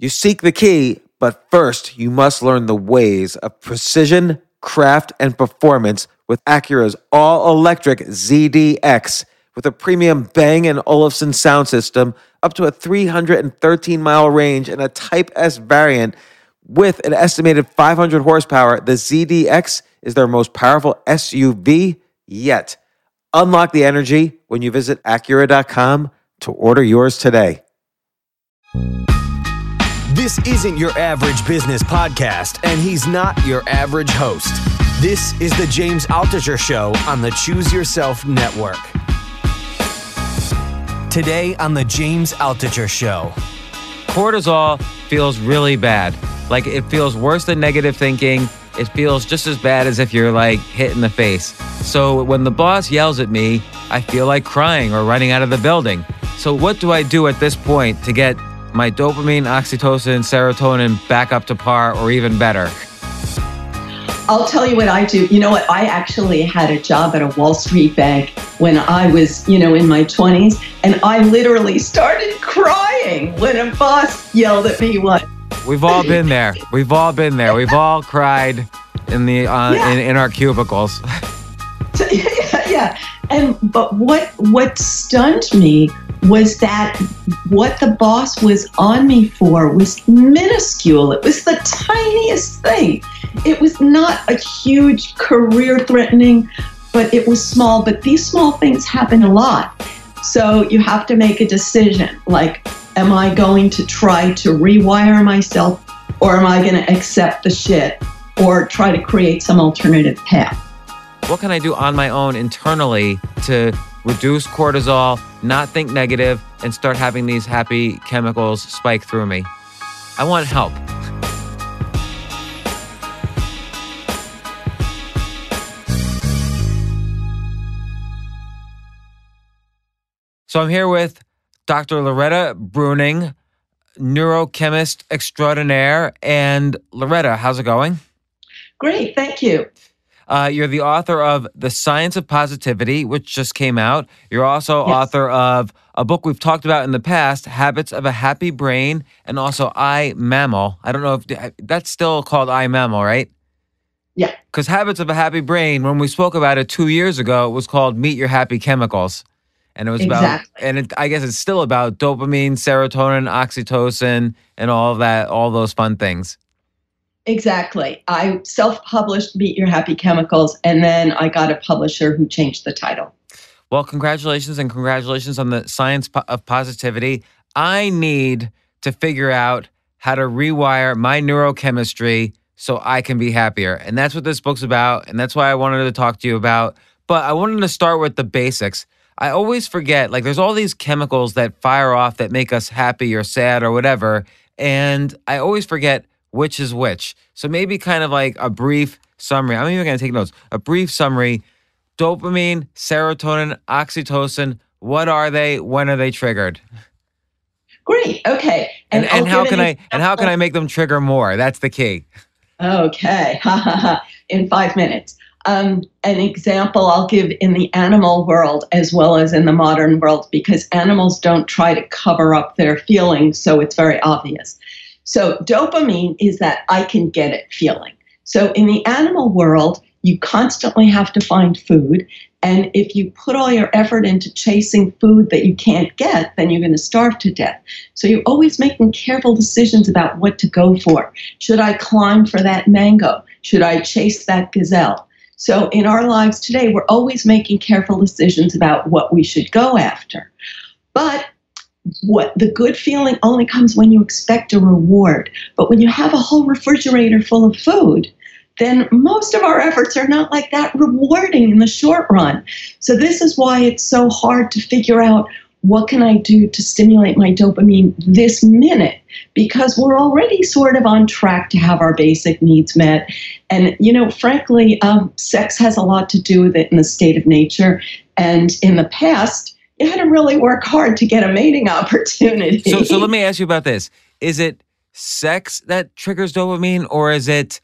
You seek the key, but first you must learn the ways of precision, craft, and performance with Acura's all-electric ZDX. With a premium Bang & Olufsen sound system, up to a 313-mile range, and a Type S variant with an estimated 500 horsepower, the ZDX is their most powerful SUV yet. Unlock the energy when you visit Acura.com to order yours today. This isn't your average business podcast, and he's not your average host. This is the James Altucher Show on the Choose Yourself Network. Today on the James Altucher Show. Cortisol feels really bad. Like, it feels worse than negative thinking. It feels just as bad as if you're like hit in the face. So when the boss yells at me, I feel like crying or running out of the building. So what do I do at this point to get my dopamine, oxytocin, serotonin back up to par or even better? I'll tell you what I do. You know what? I actually had a job at a Wall Street bank when I was, in my 20s. And I literally started crying when a boss yelled at me once. We've all been there. We've all been there. We've all cried in the in our cubicles. Yeah. But what stunned me was that what the boss was on me for was minuscule. It was the tiniest thing. It was not a huge career-threatening, but it was small. But these small things happen a lot. So you have to make a decision. Like, am I going to try to rewire myself, or am I going to accept the shit or try to create some alternative path? What can I do on my own internally to reduce cortisol, not think negative, and start having these happy chemicals spike through me? I want help. So I'm here with Dr. Loretta Breuning, neurochemist extraordinaire. And Loretta, how's it going? Great, thank you. You're the author of The Science of Positivity, which just came out. You're also author of a book we've talked about in the past, Habits of a Happy Brain, and also I, Mammal. I don't know if that's still called I, Mammal, right? Yeah. Because Habits of a Happy Brain, when we spoke about it 2 years ago, it was called Meet Your Happy Chemicals. And it was I guess it's still about dopamine, serotonin, oxytocin, and all of that, all those fun things. Exactly. I self-published Meet Your Happy Chemicals, and then I got a publisher who changed the title. Well, congratulations, and congratulations on the Science of Positivity. I need to figure out how to rewire my neurochemistry so I can be happier. And that's what this book's about, and that's why I wanted to talk to you about. But I wanted to start with the basics. I always forget, like, there's all these chemicals that fire off that make us happy or sad or whatever, and I always forget which is which. So maybe kind of like a brief summary. I'm even going to take notes. A brief summary. Dopamine, serotonin, oxytocin. What are they? When are they triggered? Great. Okay. And how can I make them trigger more? That's the key. Okay. In 5 minutes. An example I'll give in the animal world as well as in the modern world, because animals don't try to cover up their feelings, so it's very obvious. So dopamine is that I can get it feeling. So in the animal world, you constantly have to find food. And if you put all your effort into chasing food that you can't get, then you're going to starve to death. So you're always making careful decisions about what to go for. Should I climb for that mango? Should I chase that gazelle? So in our lives today, we're always making careful decisions about what we should go after. But what the good feeling only comes when you expect a reward. But when you have a whole refrigerator full of food, then most of our efforts are not like that rewarding in the short run. So this is why it's so hard to figure out, what can I do to stimulate my dopamine this minute? Because we're already sort of on track to have our basic needs met. And, frankly, sex has a lot to do with it in the state of nature. And in the past, you had to really work hard to get a mating opportunity. So let me ask you about this. Is it sex that triggers dopamine, or is it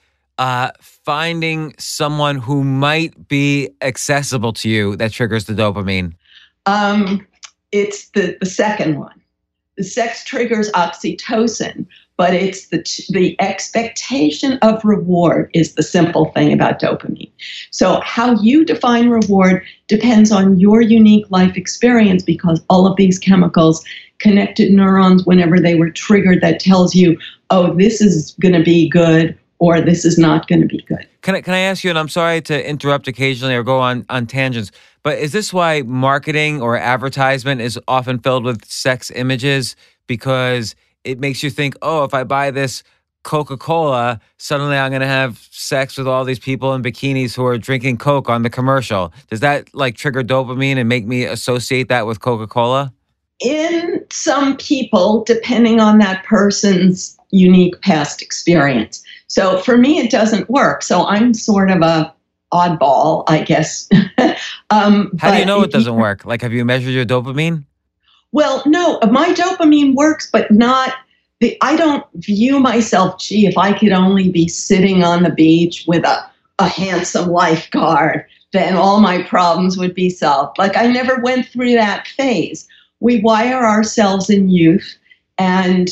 finding someone who might be accessible to you that triggers the dopamine? It's the second one. The sex triggers oxytocin, but it's the expectation of reward is the simple thing about dopamine. So how you define reward depends on your unique life experience, because all of these chemicals connected neurons whenever they were triggered that tells you, oh, this is going to be good or this is not going to be good. Can I ask you, and I'm sorry to interrupt occasionally or go on tangents, but is this why marketing or advertisement is often filled with sex images? Because it makes you think, oh, if I buy this Coca-Cola, suddenly I'm going to have sex with all these people in bikinis who are drinking Coke on the commercial. Does that like trigger dopamine and make me associate that with Coca-Cola? In some people, depending on that person's unique past experience. So for me, it doesn't work. So I'm sort of a oddball, I guess. How do you know it doesn't work? Like, have you measured your dopamine? Well, no, my dopamine works, but not I don't view myself, gee, if I could only be sitting on the beach with a handsome lifeguard, then all my problems would be solved. Like, I never went through that phase. We wire ourselves in youth. And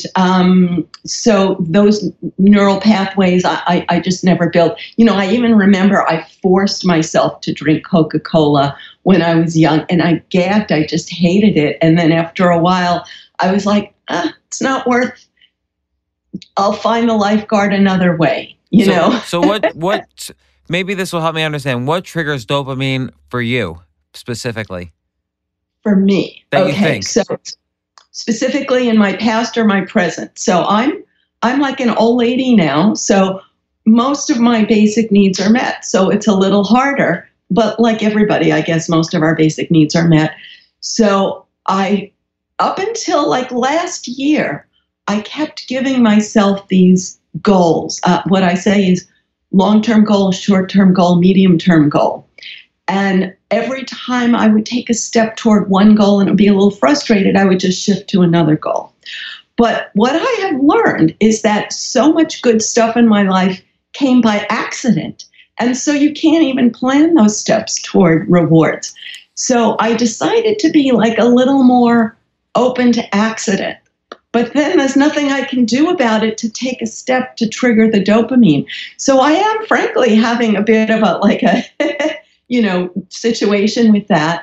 so those neural pathways, I just never built. I even remember I forced myself to drink Coca-Cola when I was young, and I gagged. I just hated it. And then after a while, I was like, it's not worth. I'll find the lifeguard another way, know. So what? Maybe this will help me understand. What triggers dopamine for you specifically? For me, that you think. So specifically in my past or my present. So I'm like an old lady now. So most of my basic needs are met. So it's a little harder, but like everybody, I guess most of our basic needs are met. So up until like last year, I kept giving myself these goals. What I say is long-term goal, short-term goal, medium-term goal. And every time I would take a step toward one goal and be a little frustrated, I would just shift to another goal. But what I have learned is that so much good stuff in my life came by accident. And so you can't even plan those steps toward rewards. So I decided to be like a little more open to accident. But then there's nothing I can do about it to take a step to trigger the dopamine. So I am frankly having a bit of a situation with that.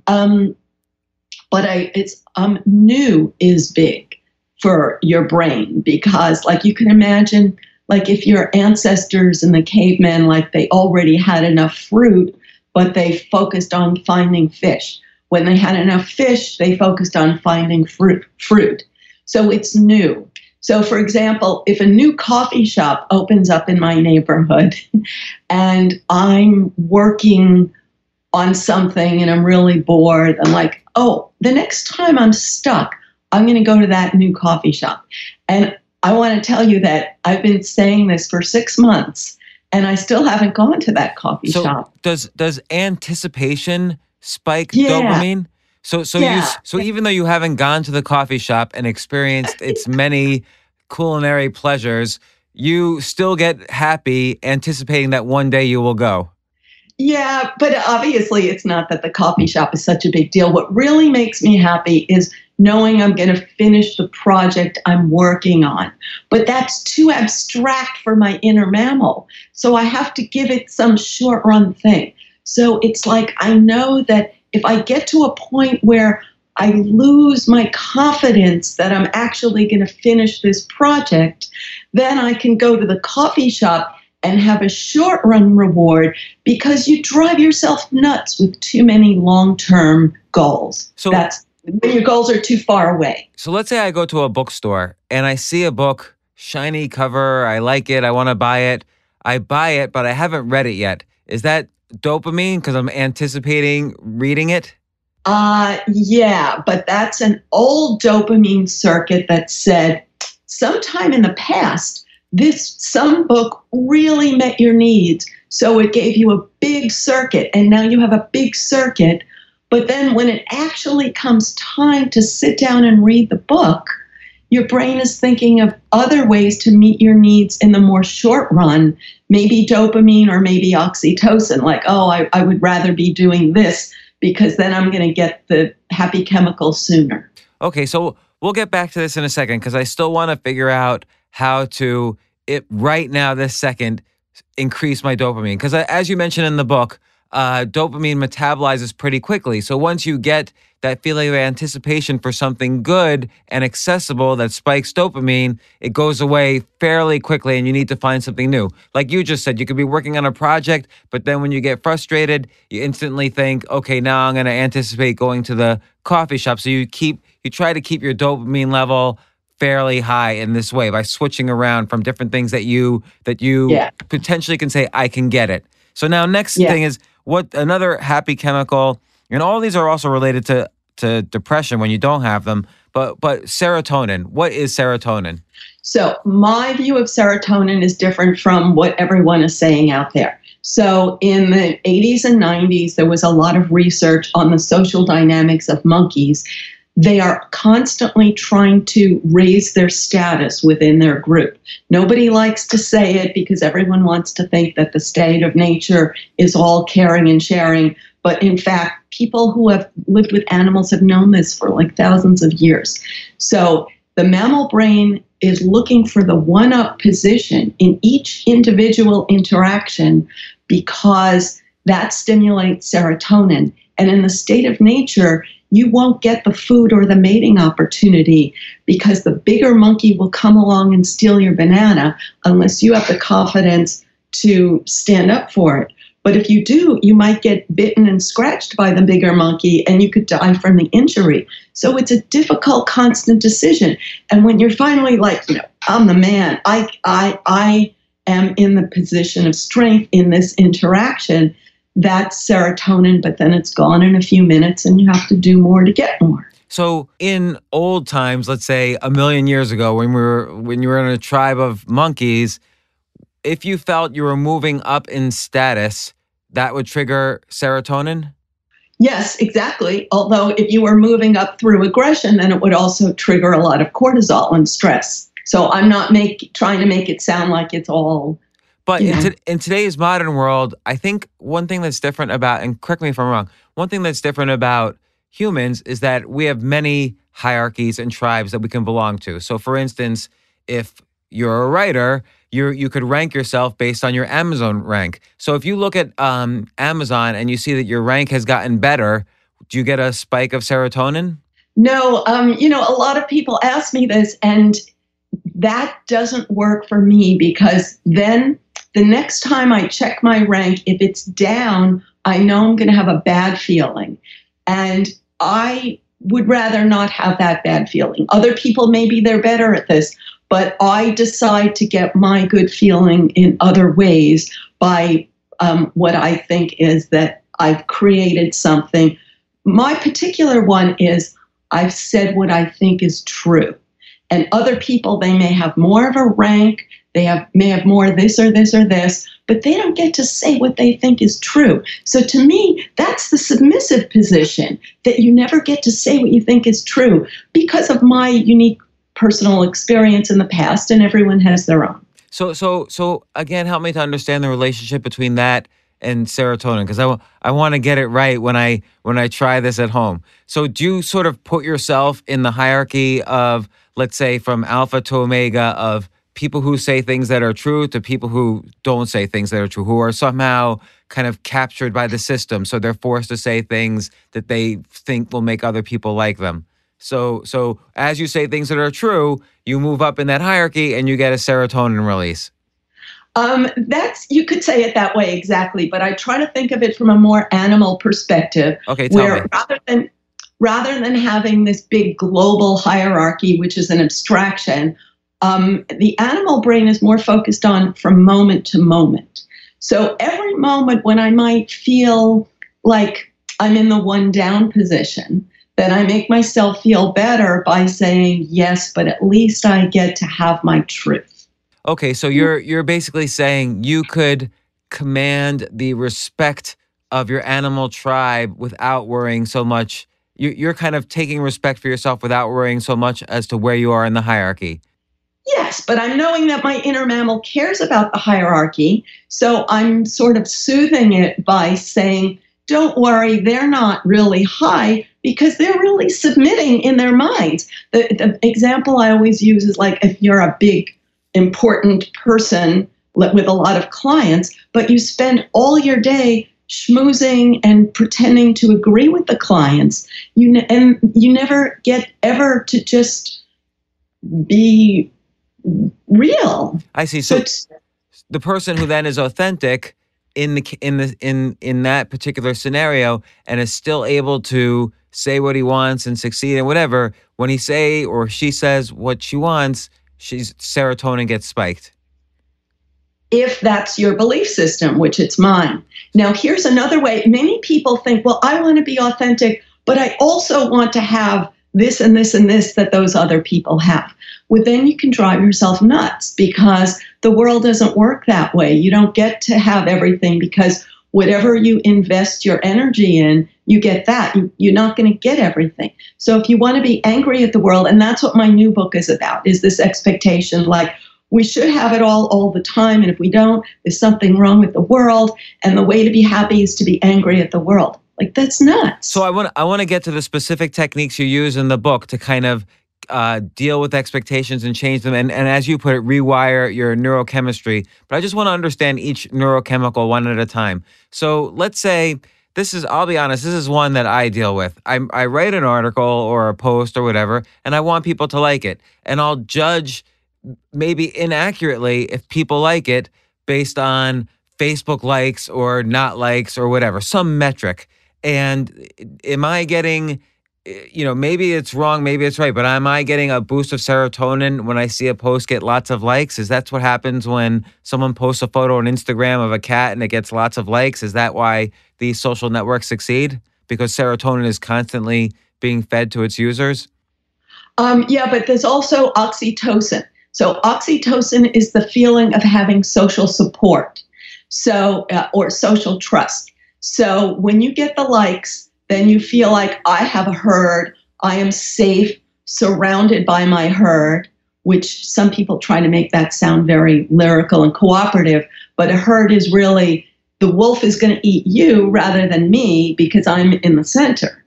But new is big for your brain, because like you can imagine, like if your ancestors and the cavemen, like they already had enough fruit, but they focused on finding fish. When they had enough fish, they focused on finding fruit. So it's new. So for example, if a new coffee shop opens up in my neighborhood and I'm working on something and I'm really bored, I'm like, oh, the next time I'm stuck, I'm going to go to that new coffee shop. And I want to tell you that I've been saying this for 6 months and I still haven't gone to that coffee shop. Does anticipation spike dopamine? So even though you haven't gone to the coffee shop and experienced its many culinary pleasures, you still get happy anticipating that one day you will go. Yeah, but obviously it's not that the coffee shop is such a big deal. What really makes me happy is knowing I'm going to finish the project I'm working on. But that's too abstract for my inner mammal. So I have to give it some short run thing. So it's like I know that if I get to a point where I lose my confidence that I'm actually going to finish this project, then I can go to the coffee shop and have a short-run reward, because you drive yourself nuts with too many long-term goals. So that's when your goals are too far away. So let's say I go to a bookstore and I see a book, shiny cover, I like it, I want to buy it. I buy it, but I haven't read it yet. Is that dopamine because I'm anticipating reading it? Yeah, but that's an old dopamine circuit that said sometime in the past, some book really met your needs. So it gave you a big circuit, and now you have a big circuit. But then when it actually comes time to sit down and read the book, your brain is thinking of other ways to meet your needs in the more short run, maybe dopamine or maybe oxytocin, like, oh, I would rather be doing this because then I'm going to get the happy chemical sooner. Okay, so we'll get back to this in a second because I still want to figure out how to, right now, this second, increase my dopamine. Because as you mentioned in the book, dopamine metabolizes pretty quickly. So once you get that feeling of anticipation for something good and accessible that spikes dopamine, it goes away fairly quickly and you need to find something new. Like you just said, you could be working on a project, but then when you get frustrated, you instantly think, okay, now I'm going to anticipate going to the coffee shop. So you try to keep your dopamine level fairly high in this way by switching around from different things that you potentially can say, I can get it. So now next thing is what another happy chemical, and all these are also related to depression when you don't have them, but serotonin. What is serotonin? So my view of serotonin is different from what everyone is saying out there. So in the 80s and 90s, there was a lot of research on the social dynamics of monkeys. They are constantly trying to raise their status within their group. Nobody likes to say it because everyone wants to think that the state of nature is all caring and sharing. But in fact, people who have lived with animals have known this for like thousands of years. So the mammal brain is looking for the one-up position in each individual interaction because that stimulates serotonin. And in the state of nature, you won't get the food or the mating opportunity because the bigger monkey will come along and steal your banana unless you have the confidence to stand up for it. But if you do, you might get bitten and scratched by the bigger monkey and you could die from the injury. So it's a difficult, constant decision. And when you're finally like, I'm the man, I am in the position of strength in this interaction, that's serotonin, but then it's gone in a few minutes and you have to do more to get more. So in old times, let's say 1,000,000 years ago, when you were in a tribe of monkeys, if you felt you were moving up in status, that would trigger serotonin? Yes, exactly. Although if you were moving up through aggression, then it would also trigger a lot of cortisol and stress. So I'm not trying to make it sound like it's all... But in today's modern world, I think one thing that's different about, and correct me if I'm wrong, one thing that's different about humans is that we have many hierarchies and tribes that we can belong to. So for instance, if you're a writer, you could rank yourself based on your Amazon rank. So if you look at Amazon and you see that your rank has gotten better, do you get a spike of serotonin? No, a lot of people ask me this, and that doesn't work for me because then the next time I check my rank, if it's down, I know I'm going to have a bad feeling. And I would rather not have that bad feeling. Other people, maybe they're better at this, but I decide to get my good feeling in other ways by what I think is that I've created something. My particular one is I've said what I think is true. And other people, they may have more of a rank, may have more this or this or this, but they don't get to say what they think is true. So to me, that's the submissive position, that you never get to say what you think is true because of my unique personal experience in the past, and everyone has their own. So again, help me to understand the relationship between that and serotonin, because I want to get it right when I try this at home. So do you sort of put yourself in the hierarchy of, let's say, from alpha to omega, of people who say things that are true to people who don't say things that are true, who are somehow kind of captured by the system, so they're forced to say things that they think will make other people like them? So as you say things that are true, you move up in that hierarchy and you get a serotonin release. You could say it that way, exactly. But I try to think of it from a more animal perspective. Okay, tell me. Rather than having this big global hierarchy, which is an abstraction, the animal brain is more focused on from moment to moment. So every moment when I might feel like I'm in the one down position, then I make myself feel better by saying, yes, but at least I get to have my truth. Okay, so you're basically saying you could command the respect of your animal tribe without worrying so much. You're kind of taking respect for yourself without worrying so much as to where you are in the hierarchy. Yes, but I'm knowing that my inner mammal cares about the hierarchy, so I'm sort of soothing it by saying, don't worry, they're not really high because they're really submitting in their minds. The example I always use is like if you're a big important person with a lot of clients, but you spend all your day schmoozing and pretending to agree with the clients, and you never get ever to just be real. I see. So the person who then is authentic in that particular scenario and is still able to say what he wants and succeed and whatever, when he say or she says what she wants, serotonin gets spiked. If that's your belief system, which it's mine. Now, here's another way. Many people think, well, I want to be authentic, but I also want to have this and this and this that those other people have. Well, then you can drive yourself nuts because the world doesn't work that way. You don't get to have everything because whatever you invest your energy in, you get that. You're not going to get everything. So if you want to be angry at the world, and that's what my new book is about, is this expectation like, we should have it all the time. And if we don't, there's something wrong with the world. And the way to be happy is to be angry at the world. Like, that's nuts. So I want to get to the specific techniques you use in the book to kind of deal with expectations and change them. And as you put it, rewire your neurochemistry. But I just want to understand each neurochemical one at a time. So let's say I'll be honest, this is one that I deal with. I write an article or a post or whatever, and I want people to like it. And I'll judge maybe inaccurately if people like it based on Facebook likes or not likes or whatever, some metric. And am I getting, maybe it's wrong, maybe it's right, but am I getting a boost of serotonin when I see a post get lots of likes? Is that what happens when someone posts a photo on Instagram of a cat and it gets lots of likes? Is that why these social networks succeed? Because serotonin is constantly being fed to its users? Yeah, but there's also oxytocin. So oxytocin is the feeling of having social support, or social trust. So when you get the likes, then you feel like I have a herd, I am safe, surrounded by my herd, which some people try to make that sound very lyrical and cooperative, but a herd is really, the wolf is going to eat you rather than me because I'm in the center,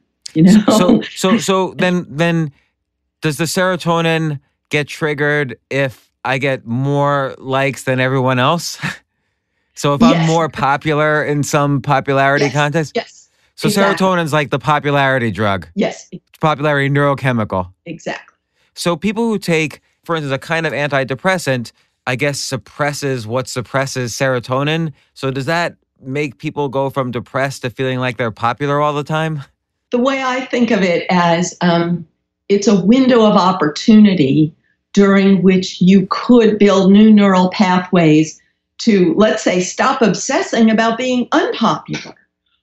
So then does the serotonin get triggered if I get more likes than everyone else? So if I'm more popular in some popularity contest? Yes. So exactly. Serotonin's like the popularity drug. Yes. Popularity neurochemical. Exactly. So people who take, for instance, a kind of antidepressant, I guess suppresses what suppresses serotonin. So does that make people go from depressed to feeling like they're popular all the time? The way I think of it as it's a window of opportunity during which you could build new neural pathways to, let's say, stop obsessing about being unpopular.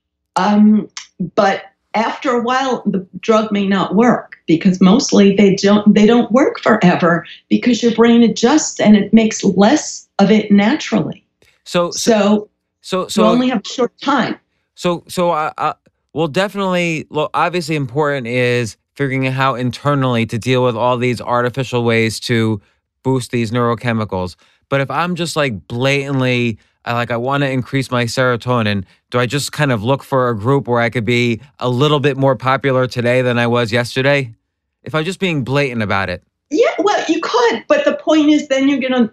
But after a while, the drug may not work because mostly they don't work forever because your brain adjusts and it makes less of it naturally. So you only have a short time. Well, definitely, obviously important is figuring out how internally to deal with all these artificial ways to boost these neurochemicals. But if I'm just like blatantly, I want to increase my serotonin, do I just kind of look for a group where I could be a little bit more popular today than I was yesterday? If I'm just being blatant about it. Yeah, well, you could. But the point is then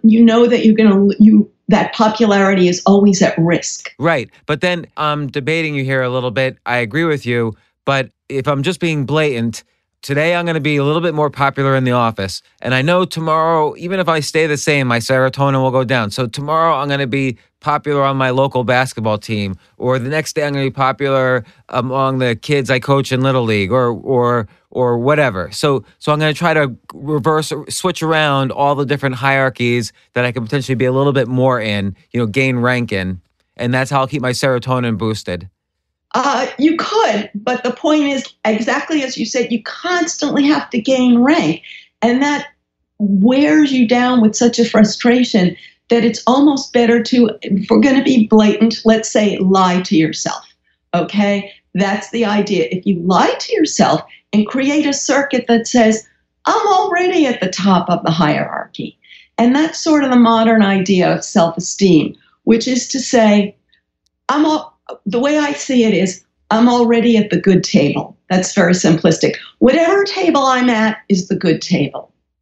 that popularity is always at risk. Right. But then I'm debating you here a little bit. I agree with you. But if I'm just being blatant, today I'm going to be a little bit more popular in the office. And I know tomorrow, even if I stay the same, my serotonin will go down. So tomorrow I'm going to be popular on my local basketball team. Or the next day I'm going to be popular among the kids I coach in Little League or whatever. So I'm going to try to switch around all the different hierarchies that I could potentially be a little bit more in, gain rank in. And that's how I'll keep my serotonin boosted. You could, but the point is, exactly as you said, you constantly have to gain rank. And that wears you down with such a frustration that it's almost better to, if we're going to be blatant, let's say lie to yourself. Okay? That's the idea. If you lie to yourself and create a circuit that says, I'm already at the top of the hierarchy. And that's sort of the modern idea of self-esteem, which is to say, the way I see it is, I'm already at the good table. That's very simplistic. Whatever table I'm at is the good table.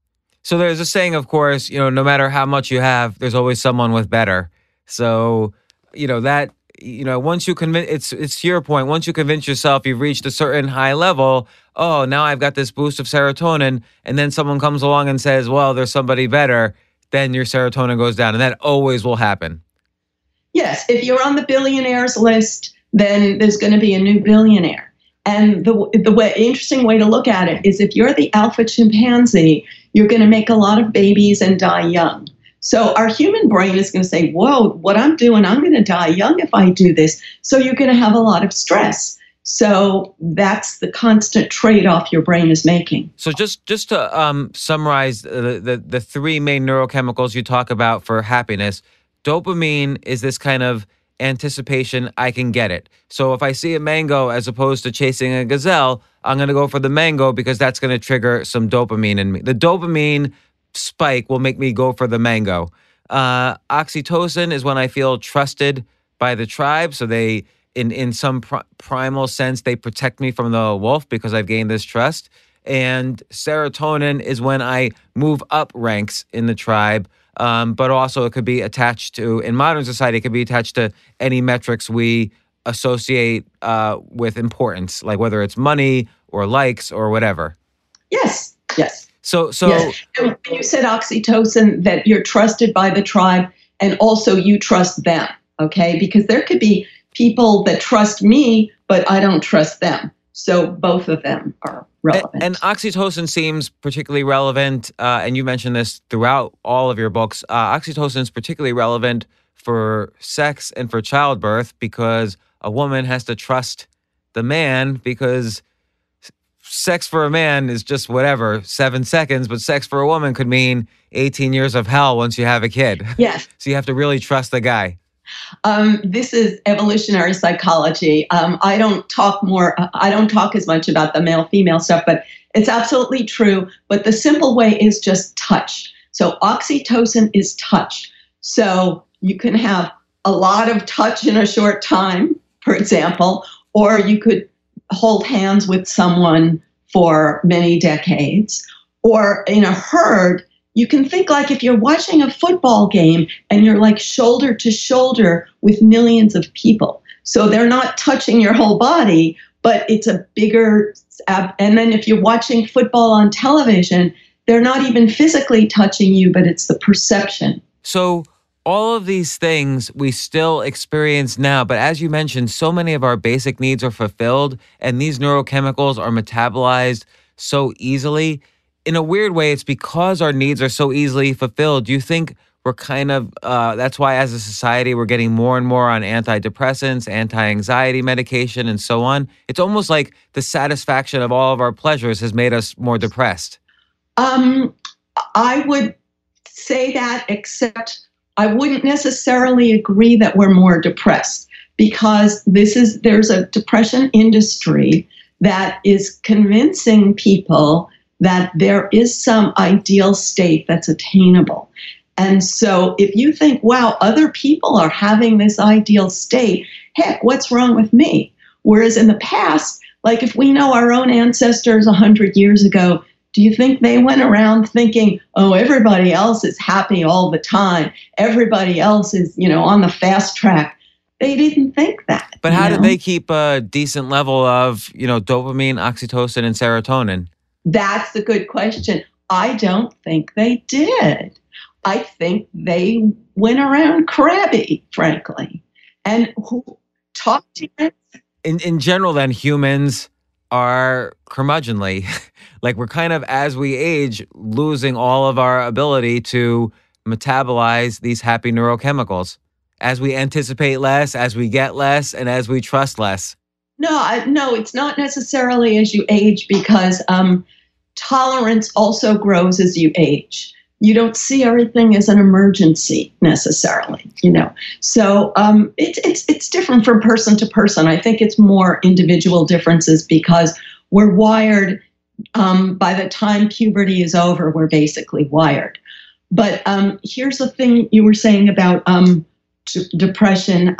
So there's a saying, of course, no matter how much you have, there's always someone with better. So, that, once you convince, it's to your point, once you convince yourself you've reached a certain high level, oh, now I've got this boost of serotonin, and then someone comes along and says, well, there's somebody better, then your serotonin goes down, and that always will happen. Yes, if you're on the billionaires list, then there's going to be a new billionaire. And the interesting way to look at it is if you're the alpha chimpanzee, you're going to make a lot of babies and die young. So our human brain is going to say, whoa, what I'm doing, I'm going to die young if I do this. So you're going to have a lot of stress. So that's the constant trade-off your brain is making. So just to summarize the three main neurochemicals you talk about for happiness, dopamine is this kind of anticipation, I can get it. So if I see a mango as opposed to chasing a gazelle, I'm going to go for the mango because that's going to trigger some dopamine in me. The dopamine spike will make me go for the mango. Oxytocin is when I feel trusted by the tribe. So they, in some primal sense, they protect me from the wolf because I've gained this trust. And serotonin is when I move up ranks in the tribe. But also it could be attached to, in modern society, it could be attached to any metrics we associate with importance, like whether it's money or likes or whatever. Yes. So yes. And when you said oxytocin, that you're trusted by the tribe and also you trust them, okay? Because there could be people that trust me, but I don't trust them. So both of them are relevant. And oxytocin seems particularly relevant, and you mentioned this throughout all of your books. Oxytocin is particularly relevant for sex and for childbirth because a woman has to trust the man because sex for a man is just whatever, 7 seconds, but sex for a woman could mean 18 years of hell once you have a kid. Yes. So you have to really trust the guy. This is evolutionary psychology. I don't talk as much about the male-female stuff, but it's absolutely true. But the simple way is just touch. So oxytocin is touch. So you can have a lot of touch in a short time, for example, or you could hold hands with someone for many decades, or in a herd, you can think like if you're watching a football game and you're like shoulder to shoulder with millions of people. So they're not touching your whole body, but it's a bigger, and then if you're watching football on television, they're not even physically touching you, but it's the perception. So all of these things we still experience now, but as you mentioned, so many of our basic needs are fulfilled and these neurochemicals are metabolized so easily. In a weird way, it's because our needs are so easily fulfilled. Do you think we're kind of, that's why as a society, we're getting more and more on antidepressants, anti-anxiety medication, and so on? It's almost like the satisfaction of all of our pleasures has made us more depressed. I would say that, except I wouldn't necessarily agree that we're more depressed because there's a depression industry that is convincing people that there is some ideal state that's attainable. And so if you think, wow, other people are having this ideal state, heck, what's wrong with me? Whereas in the past, like if we know our own ancestors 100 years ago, do you think they went around thinking, oh, everybody else is happy all the time. Everybody else is, on the fast track. They didn't think that. But how did they keep a decent level of, dopamine, oxytocin, and serotonin? That's a good question. I don't think they did. I think they went around crabby, frankly. And who talked to you? In general, then, humans are curmudgeonly. Like we're kind of, as we age, losing all of our ability to metabolize these happy neurochemicals. As we anticipate less, as we get less, and as we trust less. No, it's not necessarily as you age because tolerance also grows as you age. You don't see everything as an emergency necessarily, So it's different from person to person. I think it's more individual differences because we're wired. By the time puberty is over, we're basically wired. But here's the thing you were saying about depression.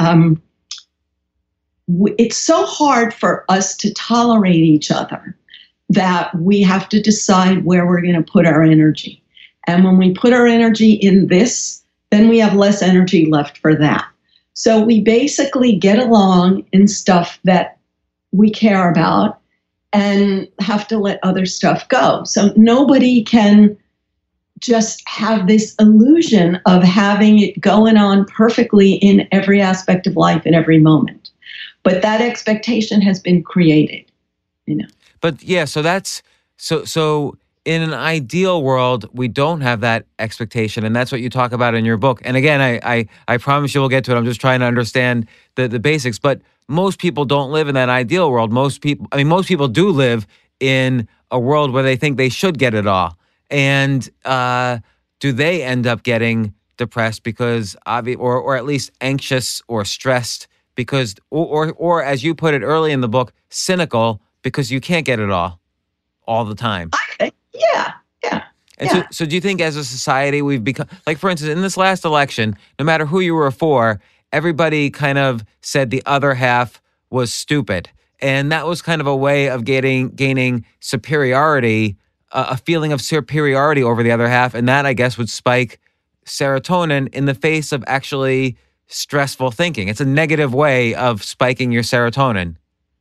It's so hard for us to tolerate each other that we have to decide where we're going to put our energy. And when we put our energy in this, then we have less energy left for that. So we basically get along in stuff that we care about and have to let other stuff go. So nobody can just have this illusion of having it going on perfectly in every aspect of life in every moment. But that expectation has been created, you know. But yeah, so that's so in an ideal world, we don't have that expectation, and that's what you talk about in your book. And again, I promise you we'll get to it. I'm just trying to understand the basics. But most people don't live in that ideal world. Most people do live in a world where they think they should get it all. And do they end up getting depressed because or at least anxious or stressed because or as you put it early in the book, cynical because you can't get it all the time? Yeah. And so do you think as a society we've become, like for instance, in this last election, no matter who you were for, everybody kind of said the other half was stupid. And that was kind of a way of gaining superiority, a feeling of superiority over the other half. And that, I guess, would spike serotonin in the face of actually stressful thinking. It's a negative way of spiking your serotonin.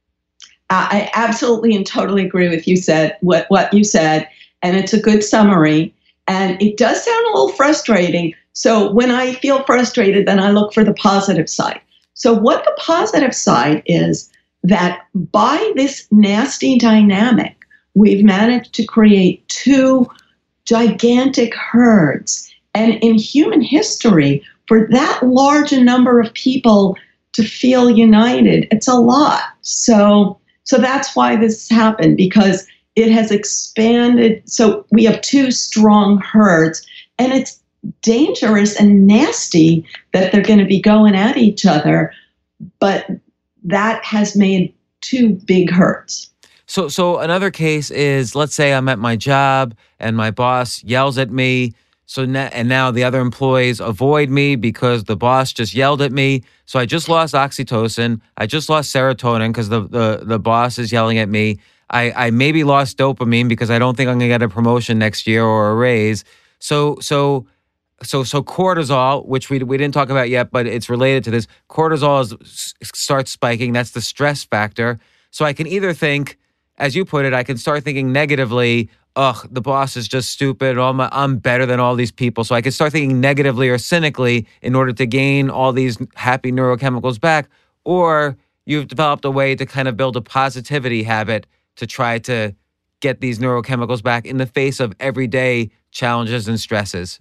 I absolutely and totally agree with what you said. And it's a good summary. And it does sound a little frustrating. So when I feel frustrated, then I look for the positive side. So what the positive side is that by this nasty dynamic, we've managed to create two gigantic herds. And in human history, for that large a number of people to feel united, it's a lot. So that's why this happened, because it has expanded. So we have two strong herds, and it's dangerous and nasty that they're going to be going at each other. But that has made two big herds. So another case is, let's say I'm at my job and my boss yells at me. And now the other employees avoid me because the boss just yelled at me. So I just lost oxytocin. I just lost serotonin because the boss is yelling at me. I maybe lost dopamine because I don't think I'm going to get a promotion next year or a raise. So cortisol, which we didn't talk about yet, but it's related to this. Cortisol starts spiking. That's the stress factor. So I can either think, as you put it, I can start thinking negatively, ugh, the boss is just stupid. I'm better than all these people. So I can start thinking negatively or cynically in order to gain all these happy neurochemicals back. Or you've developed a way to kind of build a positivity habit to try to get these neurochemicals back in the face of everyday challenges and stresses.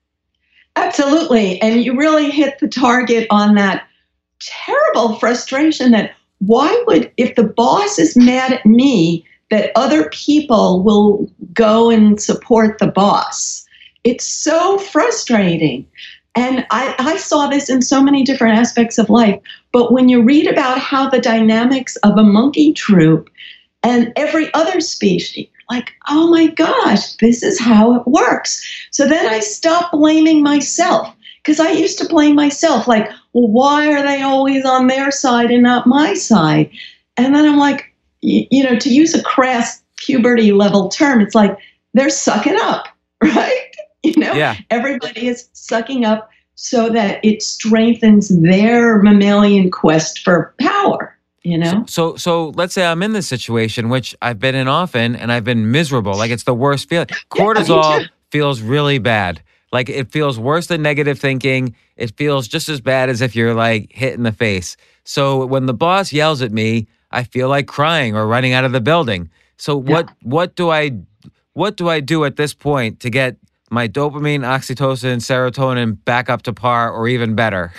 Absolutely. And you really hit the target on that terrible frustration that if the boss is mad at me, that other people will go and support the boss. It's so frustrating. And I saw this in so many different aspects of life. But when you read about how the dynamics of a monkey troop and every other species, like, oh my gosh, this is how it works. So then I stopped blaming myself, because I used to blame myself, like, well, why are they always on their side and not my side? And then I'm like, to use a crass puberty level term, it's like they're sucking up, right? Yeah. Everybody is sucking up so that it strengthens their mammalian quest for power. So let's say I'm in this situation, which I've been in often, and I've been miserable. Like, it's the worst feeling. Cortisol feels really bad. Like, it feels worse than negative thinking. It feels just as bad as if you're like hit in the face. So when the boss yells at me, I feel like crying or running out of the building. So what do I do at this point to get my dopamine, oxytocin, serotonin back up to par or even better?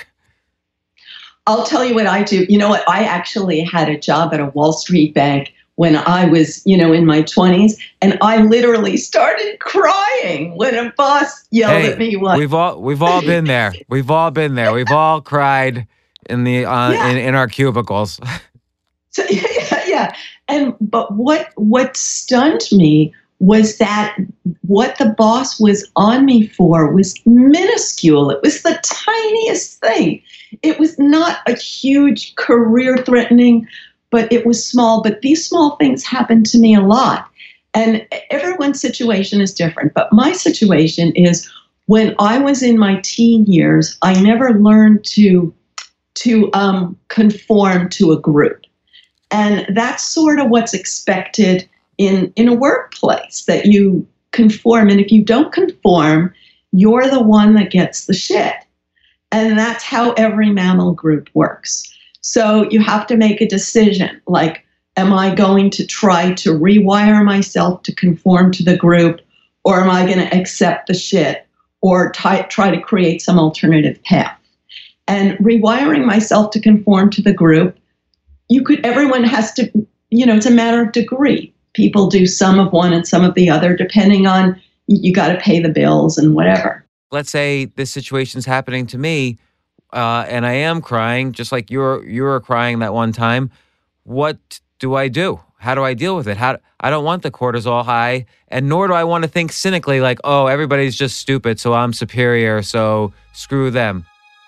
I'll tell you what I do. You know what? I actually had a job at a Wall Street bank when I was, in my 20s, and I literally started crying when a boss yelled at me once. We've all been there. We've all been there. We've all cried in the in our cubicles. So, yeah. But what stunned me was that what the boss was on me for was minuscule. It was the tiniest thing. It was not a huge career threatening, but it was small. But these small things happened to me a lot. And everyone's situation is different. But my situation is when I was in my teen years, I never learned to conform to a group. And that's sort of what's expected in a workplace, that you conform. And if you don't conform, you're the one that gets the shit. And that's how every mammal group works. So you have to make a decision, like, am I going to try to rewire myself to conform to the group, or am I going to accept the shit or try to create some alternative path? And rewiring myself to conform to the group, everyone has to, it's a matter of degree. People do some of one and some of the other, depending on, you got to pay the bills and whatever. Let's say this situation's happening to me, and I am crying, just like you were crying that one time. What do I do? How do I deal with it? I don't want the cortisol high, and nor do I want to think cynically like, oh, everybody's just stupid, so I'm superior, so screw them.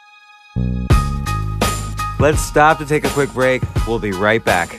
Let's stop to take a quick break. We'll be right back.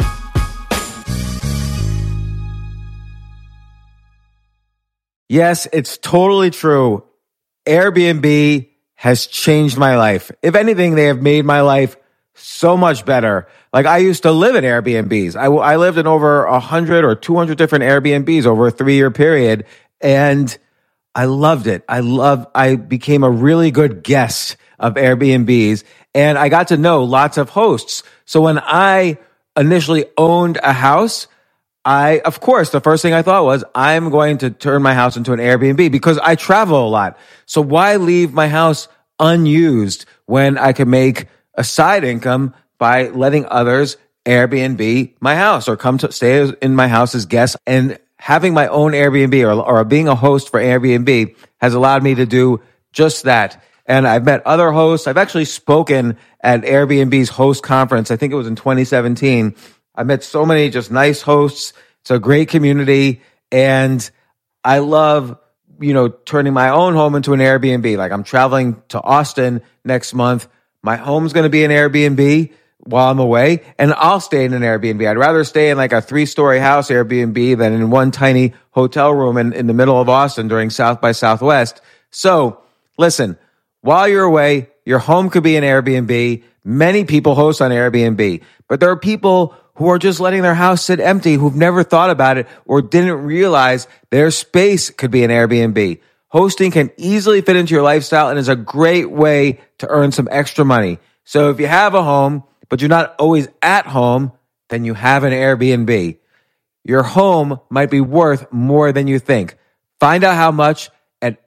Yes, it's totally true. Airbnb has changed my life. If anything, they have made my life so much better. Like, I used to live in Airbnbs. I lived in over 100 or 200 different Airbnbs over a 3-year period, and I loved it. I became a really good guest of Airbnbs, and I got to know lots of hosts. So when I initially owned a house, of course, the first thing I thought was, I'm going to turn my house into an Airbnb because I travel a lot. So why leave my house unused when I could make a side income by letting others Airbnb my house or come to stay in my house as guests? And having my own Airbnb or being a host for Airbnb has allowed me to do just that. And I've met other hosts. I've actually spoken at Airbnb's host conference. I think it was in 2017. I met so many just nice hosts. It's a great community. And I love, turning my own home into an Airbnb. Like, I'm traveling to Austin next month. My home's going to be an Airbnb while I'm away, and I'll stay in an Airbnb. I'd rather stay in like a 3-story house Airbnb than in one tiny hotel room in the middle of Austin during South by Southwest. So listen, while you're away, your home could be an Airbnb. Many people host on Airbnb, but there are people who are just letting their house sit empty, who've never thought about it or didn't realize their space could be an Airbnb. Hosting can easily fit into your lifestyle and is a great way to earn some extra money. So if you have a home, but you're not always at home, then you have an Airbnb. Your home might be worth more than you think. Find out how much at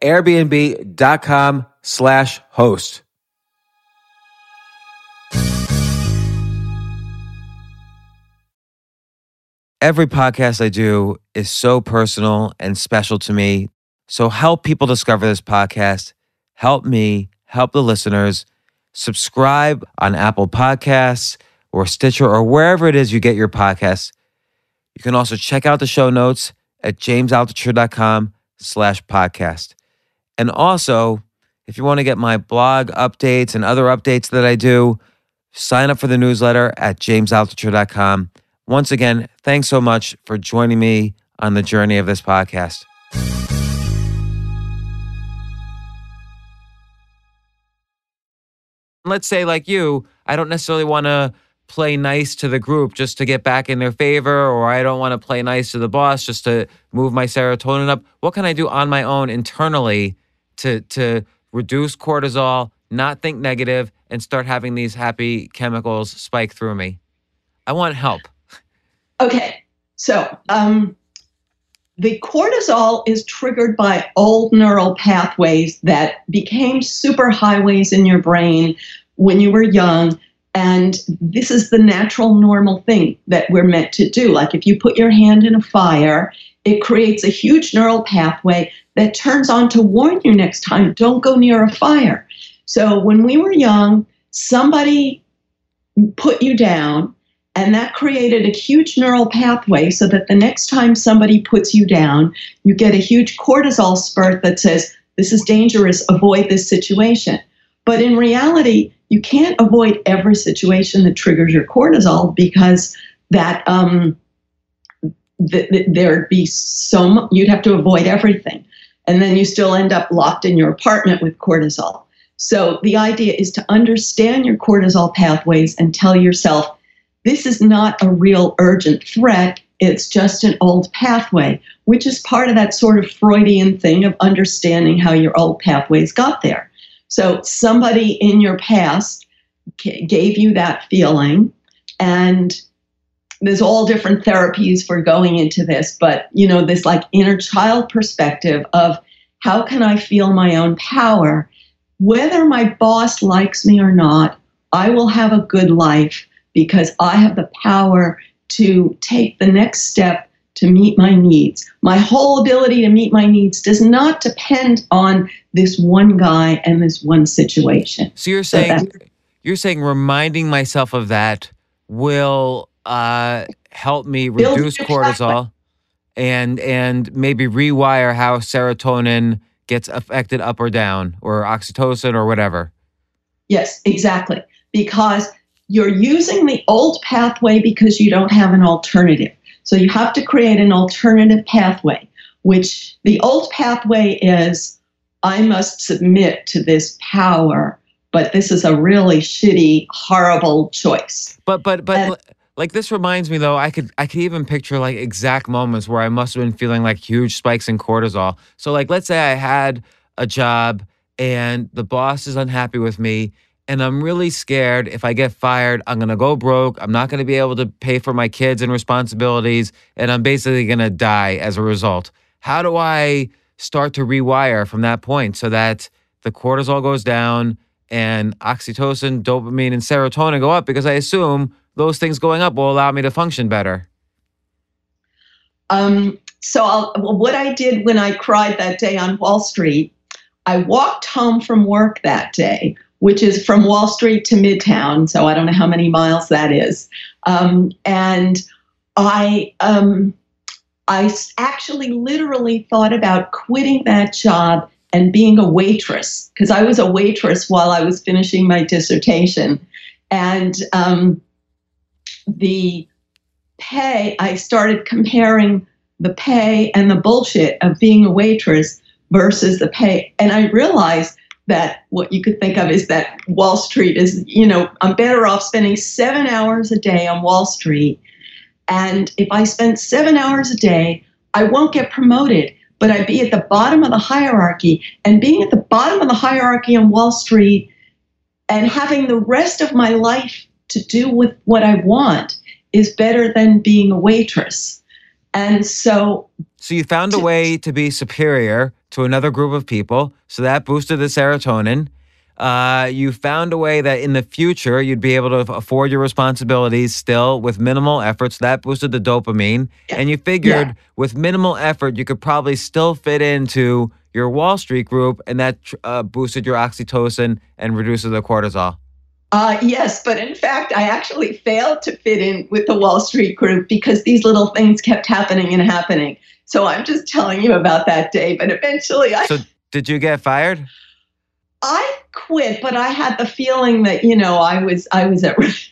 airbnb.com/host. Every podcast I do is so personal and special to me. So help people discover this podcast. Help me, help the listeners. Subscribe on Apple Podcasts or Stitcher or wherever it is you get your podcasts. You can also check out the show notes at jamesaltucher.com/podcast. And also, if you want to get my blog updates and other updates that I do, sign up for the newsletter at jamesaltucher.com. Once again, thanks so much for joining me on the journey of this podcast. Let's say, like you, I don't necessarily want to play nice to the group just to get back in their favor, or I don't want to play nice to the boss just to move my serotonin up. What can I do on my own internally to reduce cortisol, not think negative, and start having these happy chemicals spike through me? I want help. Okay, so the cortisol is triggered by old neural pathways that became superhighways in your brain when you were young. And this is the natural, normal thing that we're meant to do. Like, if you put your hand in a fire, it creates a huge neural pathway that turns on to warn you next time, don't go near a fire. So when we were young, somebody put you down, and that created a huge neural pathway so that the next time somebody puts you down, you get a huge cortisol spurt that says, this is dangerous, avoid this situation. But in reality, you can't avoid every situation that triggers your cortisol, because that there'd be you'd have to avoid everything. And then you still end up locked in your apartment with cortisol. So the idea is to understand your cortisol pathways and tell yourself, this is not a real urgent threat. It's just an old pathway, which is part of that sort of Freudian thing of understanding how your old pathways got there. So somebody in your past gave you that feeling, and there's all different therapies for going into this, but this like inner child perspective of how can I feel my own power? Whether my boss likes me or not, I will have a good life because I have the power to take the next step to meet my needs. My whole ability to meet my needs does not depend on this one guy and this one situation. So you're saying reminding myself of that will help me reduce cortisol and maybe rewire how serotonin gets affected up or down, or oxytocin or whatever. Yes, exactly. Because you're using the old pathway because you don't have an alternative. So you have to create an alternative pathway, which the old pathway is, I must submit to this power, but this is a really shitty, horrible choice. But like this reminds me though, I could even picture like exact moments where I must have been feeling like huge spikes in cortisol. So like, let's say I had a job and the boss is unhappy with me and I'm really scared if I get fired, I'm going to go broke. I'm not going to be able to pay for my kids and responsibilities, and I'm basically going to die as a result. How do I start to rewire from that point so that the cortisol goes down and oxytocin, dopamine, and serotonin go up? Because I assume those things going up will allow me to function better. What I did when I cried that day on Wall Street, I walked home from work that day, which is from Wall Street to Midtown, so I don't know how many miles that is. And I actually literally thought about quitting that job and being a waitress, because I was a waitress while I was finishing my dissertation. And the pay, I started comparing the pay and the bullshit of being a waitress versus the pay. And I realized that what you could think of is that Wall Street is, I'm better off spending 7 hours a day on Wall Street. And if I spend 7 hours a day, I won't get promoted, but I'd be at the bottom of the hierarchy. And being at the bottom of the hierarchy on Wall Street and having the rest of my life to do with what I want is better than being a waitress. And so you found a way to be superior to another group of people, so that boosted the serotonin. You found a way that in the future you'd be able to afford your responsibilities still with minimal efforts. That boosted the dopamine. Yeah. And you figured with minimal effort, you could probably still fit into your Wall Street group, and that boosted your oxytocin and reduces the cortisol. Yes, but in fact, I actually failed to fit in with the Wall Street group because these little things kept happening and happening. So I'm just telling you about that day. But eventually So did you get fired? I quit, but I had the feeling that, I was at risk.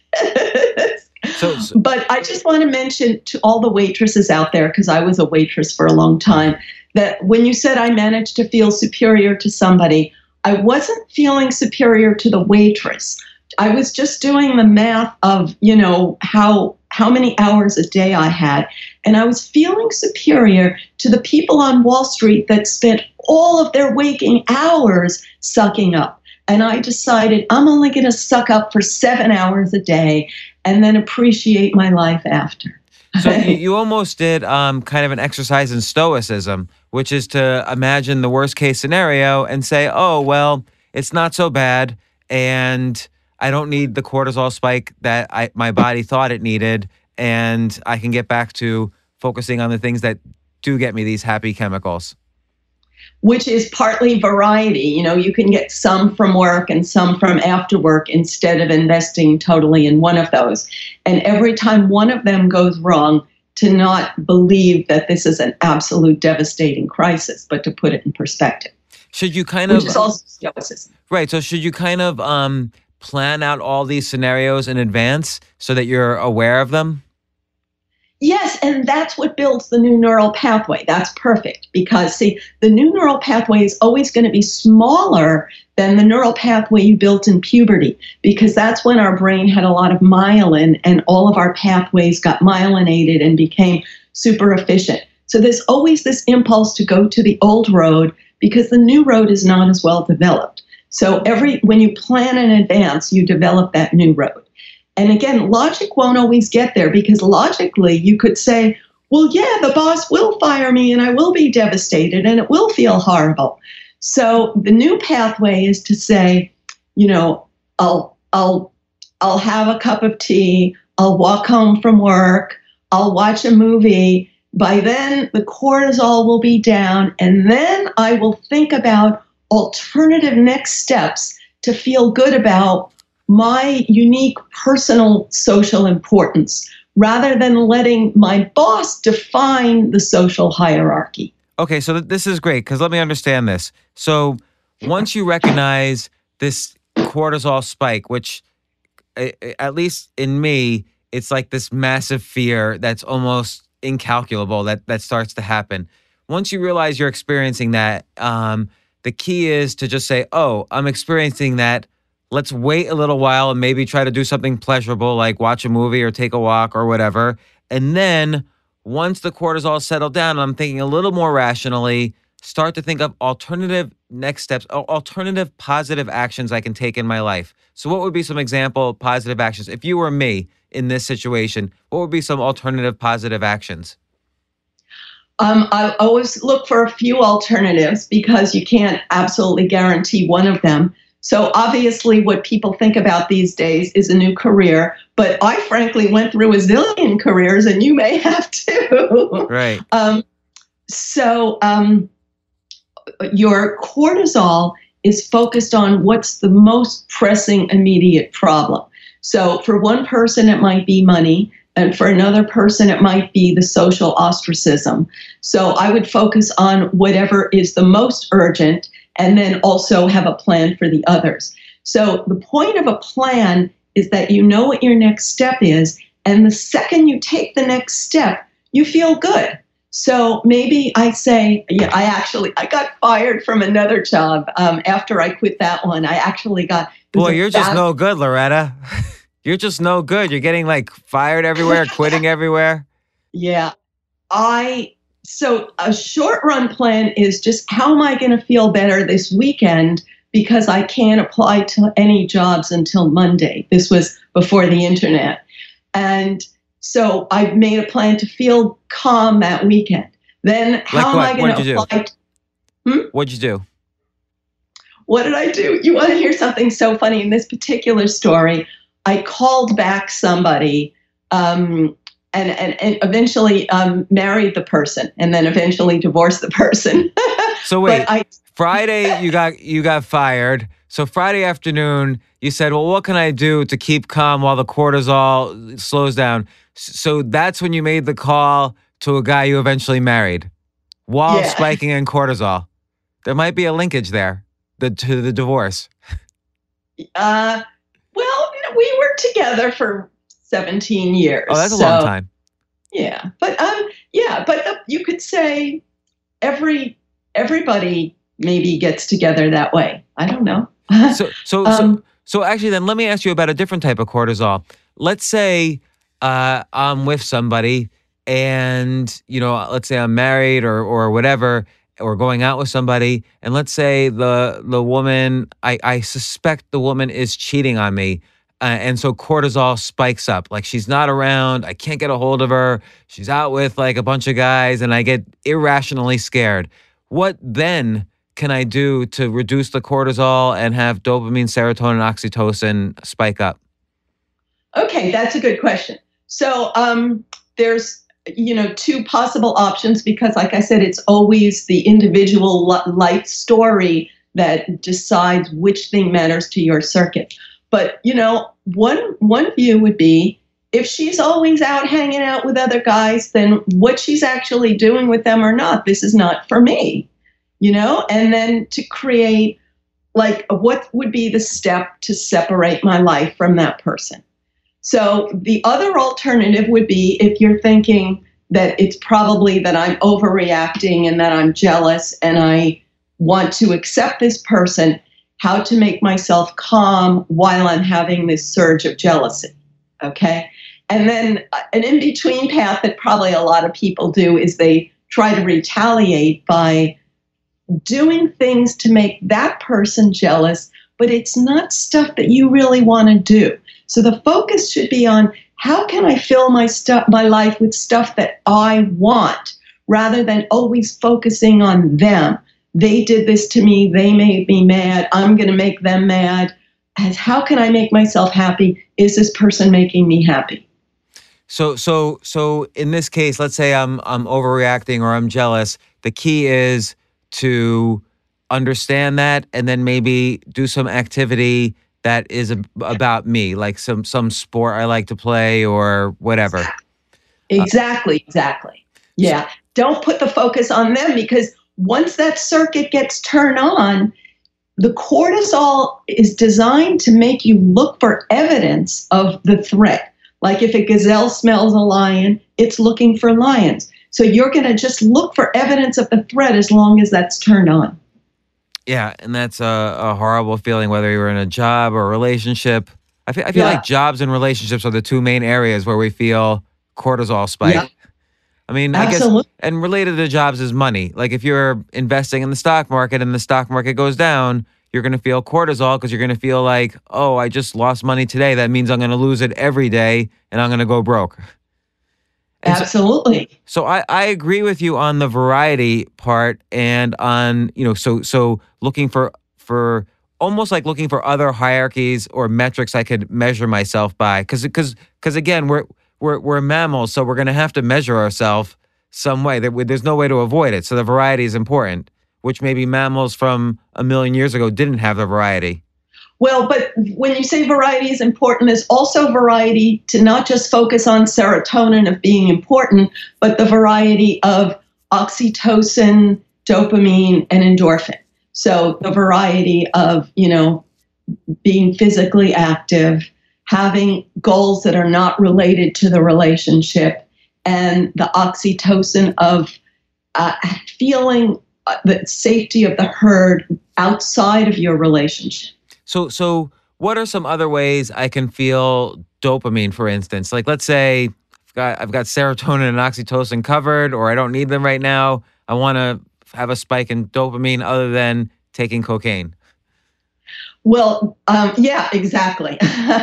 But I just want to mention to all the waitresses out there, because I was a waitress for a long time, that when you said I managed to feel superior to somebody, I wasn't feeling superior to the waitress. I was just doing the math of, how many hours a day I had. And I was feeling superior to the people on Wall Street that spent all of their waking hours sucking up. And I decided I'm only going to suck up for 7 hours a day and then appreciate my life after. So you almost did kind of an exercise in stoicism, which is to imagine the worst case scenario and say, oh, well, it's not so bad. And I don't need the cortisol spike that my body thought it needed, and I can get back to focusing on the things that do get me these happy chemicals. Which is partly variety. You can get some from work and some from after work instead of investing totally in one of those. And every time one of them goes wrong, to not believe that this is an absolute devastating crisis, but to put it in perspective. Should you which is also stoicism. Right. So should you kind of plan out all these scenarios in advance so that you're aware of them? Yes, and that's what builds the new neural pathway. That's perfect because, see, the new neural pathway is always going to be smaller than the neural pathway you built in puberty because that's when our brain had a lot of myelin and all of our pathways got myelinated and became super efficient. So there's always this impulse to go to the old road because the new road is not as well developed. So when you plan in advance, you develop that new road. And again, logic won't always get there because logically you could say, well, yeah, the boss will fire me and I will be devastated and it will feel horrible. So the new pathway is to say, I'll have a cup of tea, I'll walk home from work, I'll watch a movie. By then the cortisol will be down and then I will think about alternative next steps to feel good about my unique personal social importance rather than letting my boss define the social hierarchy. Okay, so this is great because let me understand this. So once you recognize this cortisol spike, which at least in me, it's like this massive fear that's almost incalculable that starts to happen. Once you realize you're experiencing that, the key is to just say, oh, I'm experiencing that. Let's wait a little while and maybe try to do something pleasurable like watch a movie or take a walk or whatever. And then once the cortisol is settled down, I'm thinking a little more rationally, start to think of alternative next steps, alternative positive actions I can take in my life. So what would be some example positive actions? If you were me in this situation, what would be some alternative positive actions? I always look for a few alternatives because you can't absolutely guarantee one of them. So obviously what people think about these days is a new career, but I frankly went through a zillion careers and you may have too. Right. So your cortisol is focused on what's the most pressing immediate problem. So for one person, it might be money. And for another person, it might be the social ostracism. So I would focus on whatever is the most urgent and then also have a plan for the others. So the point of a plan is that you know what your next step is. And the second you take the next step, you feel good. So maybe I say, yeah, I got fired from another job after I quit that one. I actually got... Boy, you're just no good, Loretta. You're just no good. You're getting like fired everywhere, quitting everywhere. Yeah. So a short run plan is just how am I going to feel better this weekend because I can't apply to any jobs until Monday. This was before the internet. And so I made a plan to feel calm that weekend. Then how am I going to apply? What'd you do? What did I do? You want to hear something so funny? In this particular story, I called back somebody and eventually married the person and then eventually divorced the person. So wait, Friday you got fired. So Friday afternoon you said, well, what can I do to keep calm while the cortisol slows down? So that's when you made the call to a guy you eventually married while spiking in cortisol. There might be a linkage there to the divorce. Well, we were together for 17 years. Oh, that's a long time. Yeah, but you could say everybody maybe gets together that way. I don't know. So actually, then let me ask you about a different type of cortisol. Let's say I'm with somebody, and let's say I'm married or whatever, or going out with somebody, and let's say the woman, I suspect the woman is cheating on me. And so cortisol spikes up. Like she's not around. I can't get a hold of her. She's out with like a bunch of guys and I get irrationally scared. What then can I do to reduce the cortisol and have dopamine, serotonin, oxytocin spike up? Okay, that's a good question. So there's two possible options because like I said, it's always the individual life story that decides which thing matters to your circuit. But, one view would be if she's always out hanging out with other guys, then what she's actually doing with them or not, this is not for me, and then to create like what would be the step to separate my life from that person. So the other alternative would be if you're thinking that it's probably that I'm overreacting and that I'm jealous and I want to accept this person, how to make myself calm while I'm having this surge of jealousy. Okay. And then an in-between path that probably a lot of people do is they try to retaliate by doing things to make that person jealous, but it's not stuff that you really want to do. So the focus should be on how can I fill my life with stuff that I want, rather than always focusing on them. They did this to me. They made me mad. I'm going to make them mad. And how can I make myself happy? Is this person making me happy? So in this case, let's say I'm overreacting or I'm jealous. The key is to understand that and then maybe do some activity that is about me, like some sport I like to play or whatever. Exactly. Yeah. Don't put the focus on them, because once that circuit gets turned on, the cortisol is designed to make you look for evidence of the threat. Like if a gazelle smells a lion, it's looking for lions. So you're going to just look for evidence of the threat as long as that's turned on. Yeah, and that's a horrible feeling, whether you're in a job or a relationship. I feel like jobs and relationships are the two main areas where we feel cortisol spike. Yeah. I mean, Absolutely. I guess, and related to jobs is money. Like if you're investing in the stock market and the stock market goes down, you're going to feel cortisol because you're going to feel like, oh, I just lost money today. That means I'm going to lose it every day and I'm going to go broke. And Absolutely. So I agree with you on the variety part and on, so looking for almost like looking for other hierarchies or metrics I could measure myself by. Because again, we're mammals, so we're going to have to measure ourselves some way. There's no way to avoid it. So the variety is important, which maybe mammals from a million years ago didn't have the variety. Well, but when you say variety is important, there's also variety to not just focus on serotonin of being important, but the variety of oxytocin, dopamine, and endorphin. So the variety of, being physically active, having goals that are not related to the relationship, and the oxytocin of feeling the safety of the herd outside of your relationship. So what are some other ways I can feel dopamine, for instance? Like, let's say I've got serotonin and oxytocin covered, or I don't need them right now. I want to have a spike in dopamine other than taking cocaine. Well, yeah, exactly.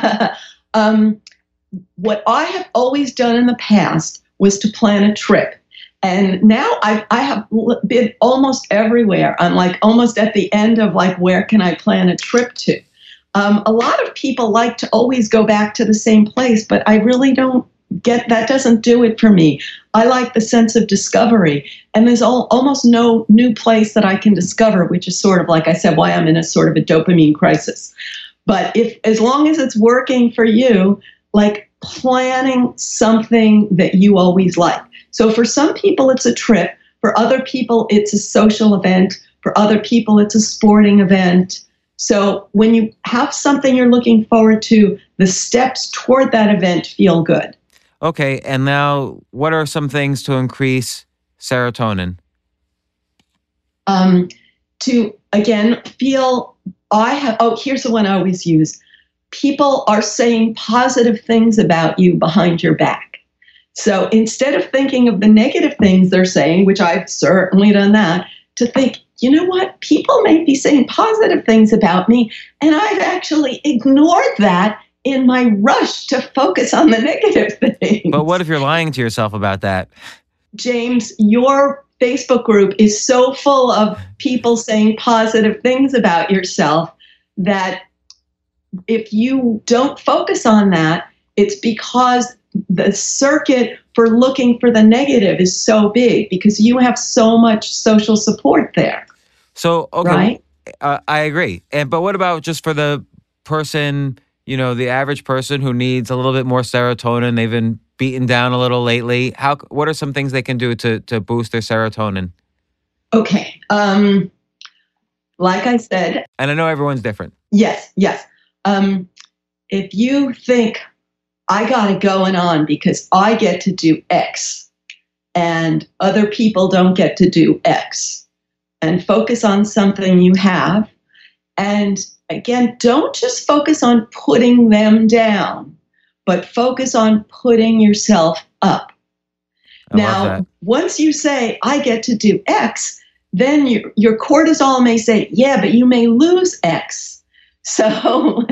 What I have always done in the past was to plan a trip. And now I have been almost everywhere. I'm like almost at the end of like, where can I plan a trip to? A lot of people like to always go back to the same place, but I really don't get, that doesn't do it for me. I like the sense of discovery. And there's almost no new place that I can discover, which is sort of, like I said, why I'm in a sort of a dopamine crisis. But as long as it's working for you, like planning something that you always like. So for some people, it's a trip. For other people, it's a social event. For other people, it's a sporting event. So when you have something you're looking forward to, the steps toward that event feel good. Okay, and now what are some things to increase serotonin? To, again, feel, here's the one I always use. People are saying positive things about you behind your back. So instead of thinking of the negative things they're saying, which I've certainly done that, to think, you know what, people may be saying positive things about me, and I've actually ignored that in my rush to focus on the negative things. But what if you're lying to yourself about that? James, your Facebook group is so full of people saying positive things about yourself that if you don't focus on that, it's because the circuit for looking for the negative is so big because you have so much social support there. So, okay, right? I agree. But what about just for the person, the average person who needs a little bit more serotonin? They've been beaten down a little lately. What are some things they can do to boost their serotonin? Okay. Like I said. And I know everyone's different. Yes. If you think, I got it going on because I get to do X and other people don't get to do X. And focus on something you have. And again, don't just focus on putting them down, but focus on putting yourself up. Now, once you say, I get to do X, then your cortisol may say, yeah, but you may lose X. So,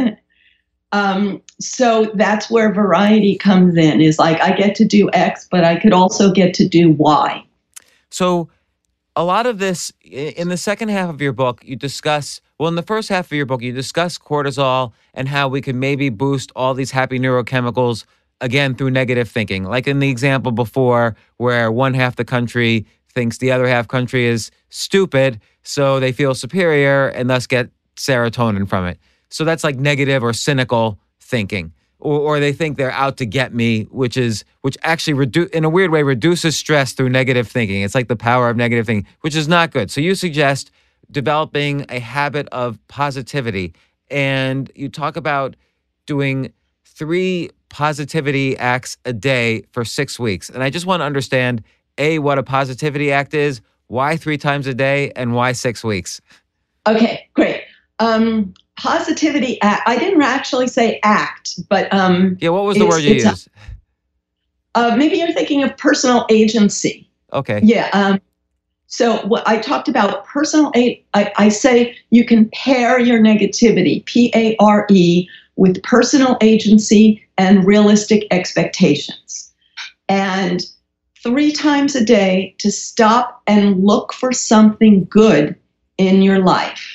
so that's where variety comes in, is like, I get to do X, but I could also get to do Y. So a lot of this, in the second half of your book, you discuss, well, in the first half of your book, you discuss cortisol and how we can maybe boost all these happy neurochemicals, again, through negative thinking. Like in the example before, where one half the country thinks the other half country is stupid, so they feel superior and thus get serotonin from it. So that's like negative or cynical thinking. Or they think they're out to get me, which actually in a weird way reduces stress through negative thinking. It's like the power of negative thinking, which is not good. So you suggest developing a habit of positivity, and you talk about doing 3 positivity acts a day for 6 weeks. And I just want to understand, A, what a positivity act is, why 3 times a day, and why 6 weeks. Okay, great. Positivity act. I didn't actually say act, but what was the word you used? Maybe you're thinking of personal agency. Okay. Yeah. So what I talked about personal I say you can pair your negativity, PARE, with personal agency and realistic expectations. And 3 times a day to stop and look for something good in your life,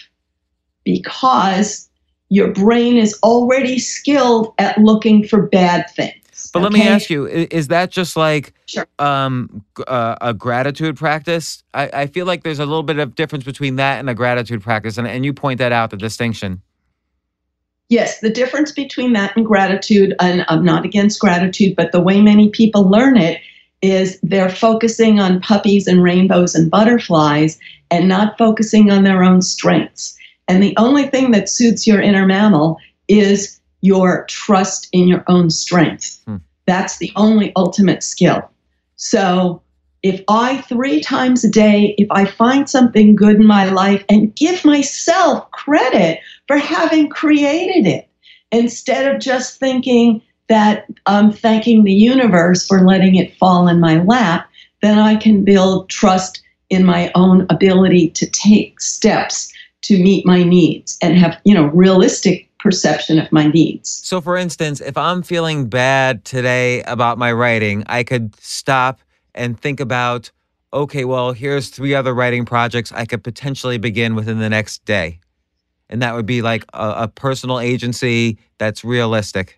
because your brain is already skilled at looking for bad things. But let me ask you, is that just like Sure. A gratitude practice? I feel like there's a little bit of difference between that and a gratitude practice, and you point that out, the distinction. Yes, the difference between that and gratitude, and I'm not against gratitude, but the way many people learn it is they're focusing on puppies and rainbows and butterflies and not focusing on their own strengths. And the only thing that suits your inner mammal is your trust in your own strength. That's the only ultimate skill. So if I 3 times a day, if I find something good in my life and give myself credit for having created it, instead of just thinking that I'm thanking the universe for letting it fall in my lap, then I can build trust in my own ability to take steps to meet my needs and have, realistic perception of my needs. So for instance, if I'm feeling bad today about my writing, I could stop and think about, okay, well, here's 3 other writing projects I could potentially begin within the next day. And that would be like a personal agency that's realistic.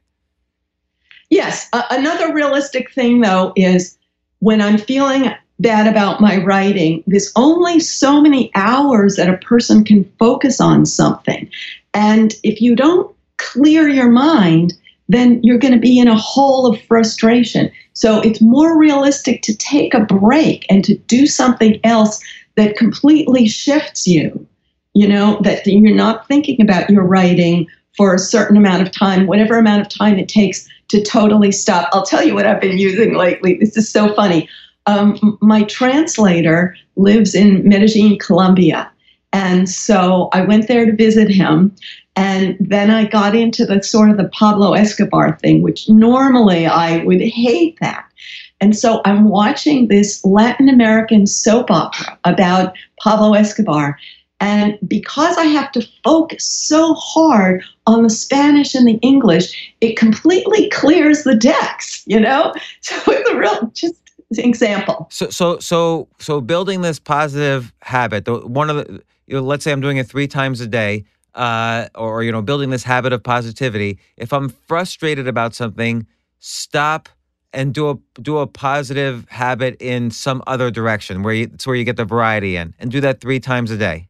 Yes. Another realistic thing, though, is when I'm feeling bad about my writing, there's only so many hours that a person can focus on something. And if you don't clear your mind, then you're going to be in a hole of frustration. So it's more realistic to take a break and to do something else that completely shifts you, that you're not thinking about your writing for a certain amount of time, whatever amount of time it takes to totally stop. I'll tell you what I've been using lately. This is so funny. My translator lives in Medellin, Colombia. And so I went there to visit him. And then I got into the sort of the Pablo Escobar thing, which normally I would hate that. And so I'm watching this Latin American soap opera about Pablo Escobar. And because I have to focus so hard on the Spanish and the English, it completely clears the decks, So it's a real just example. So building this positive habit, one of the, let's say I'm doing it 3 times a day, or building this habit of positivity. If I'm frustrated about something, stop and do a positive habit in some other direction it's where you get the variety in, and do that 3 times a day.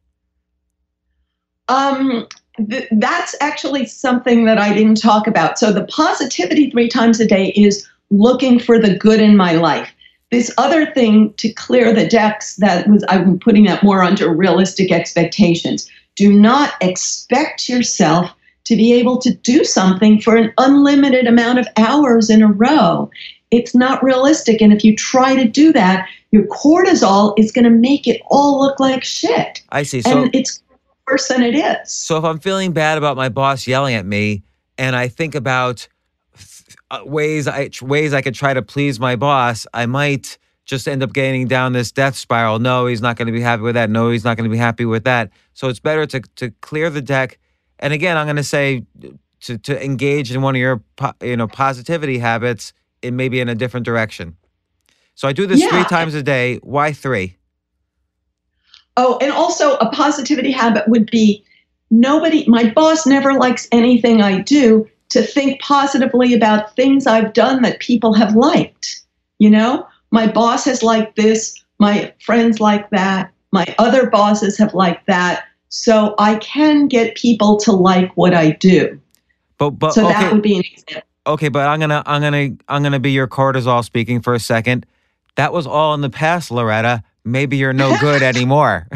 That's actually something that I didn't talk about. So the positivity 3 times a day is looking for the good in my life. This other thing to clear the decks, I'm putting that more under realistic expectations. Do not expect yourself to be able to do something for an unlimited amount of hours in a row. It's not realistic. And if you try to do that, your cortisol is going to make it all look like shit. I see. So, and it's worse than it is. So if I'm feeling bad about my boss yelling at me and I think about ways I could try to please my boss, I might just end up getting down this death spiral. No, he's not going to be happy with that. No, he's not going to be happy with that. So it's better to clear the deck. And again, I'm going to say to engage in one of your positivity habits in maybe in a different direction. So I do this 3 times a day. Why 3? Oh, and also a positivity habit would be my boss never likes anything I do, to think positively about things I've done that people have liked. You know, my boss has liked this, my friends like that, my other bosses have liked that. So I can get people to like what I do. But so okay. That would be an example. Okay, but I'm gonna be your cortisol speaking for a second. That was all in the past, Loretta. Maybe you're no good anymore.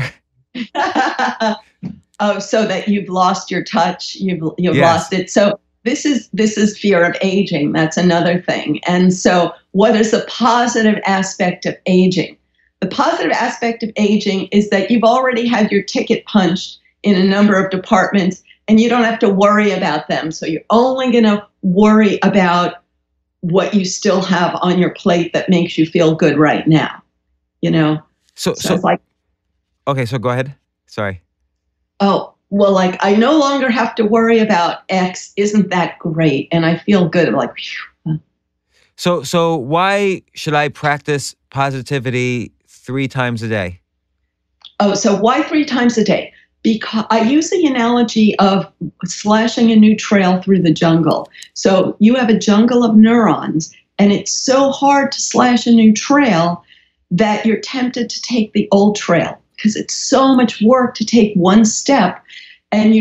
Oh, so that you've lost your touch, you've lost it. So this is fear of aging. That's another thing. And so what is the positive aspect of aging? The positive aspect of aging is that you've already had your ticket punched in a number of departments and you don't have to worry about them. So you're only going to worry about what you still have on your plate that makes you feel good right now. You know? So it's like, okay, so go ahead. Sorry. Oh, well, like I no longer have to worry about X. Isn't that great? And I feel good. I'm like, phew. So why should I practice positivity 3 times a day? Oh, so why 3 times a day? Because I use the analogy of slashing a new trail through the jungle. So you have a jungle of neurons, and it's so hard to slash a new trail that you're tempted to take the old trail because it's so much work to take one step. And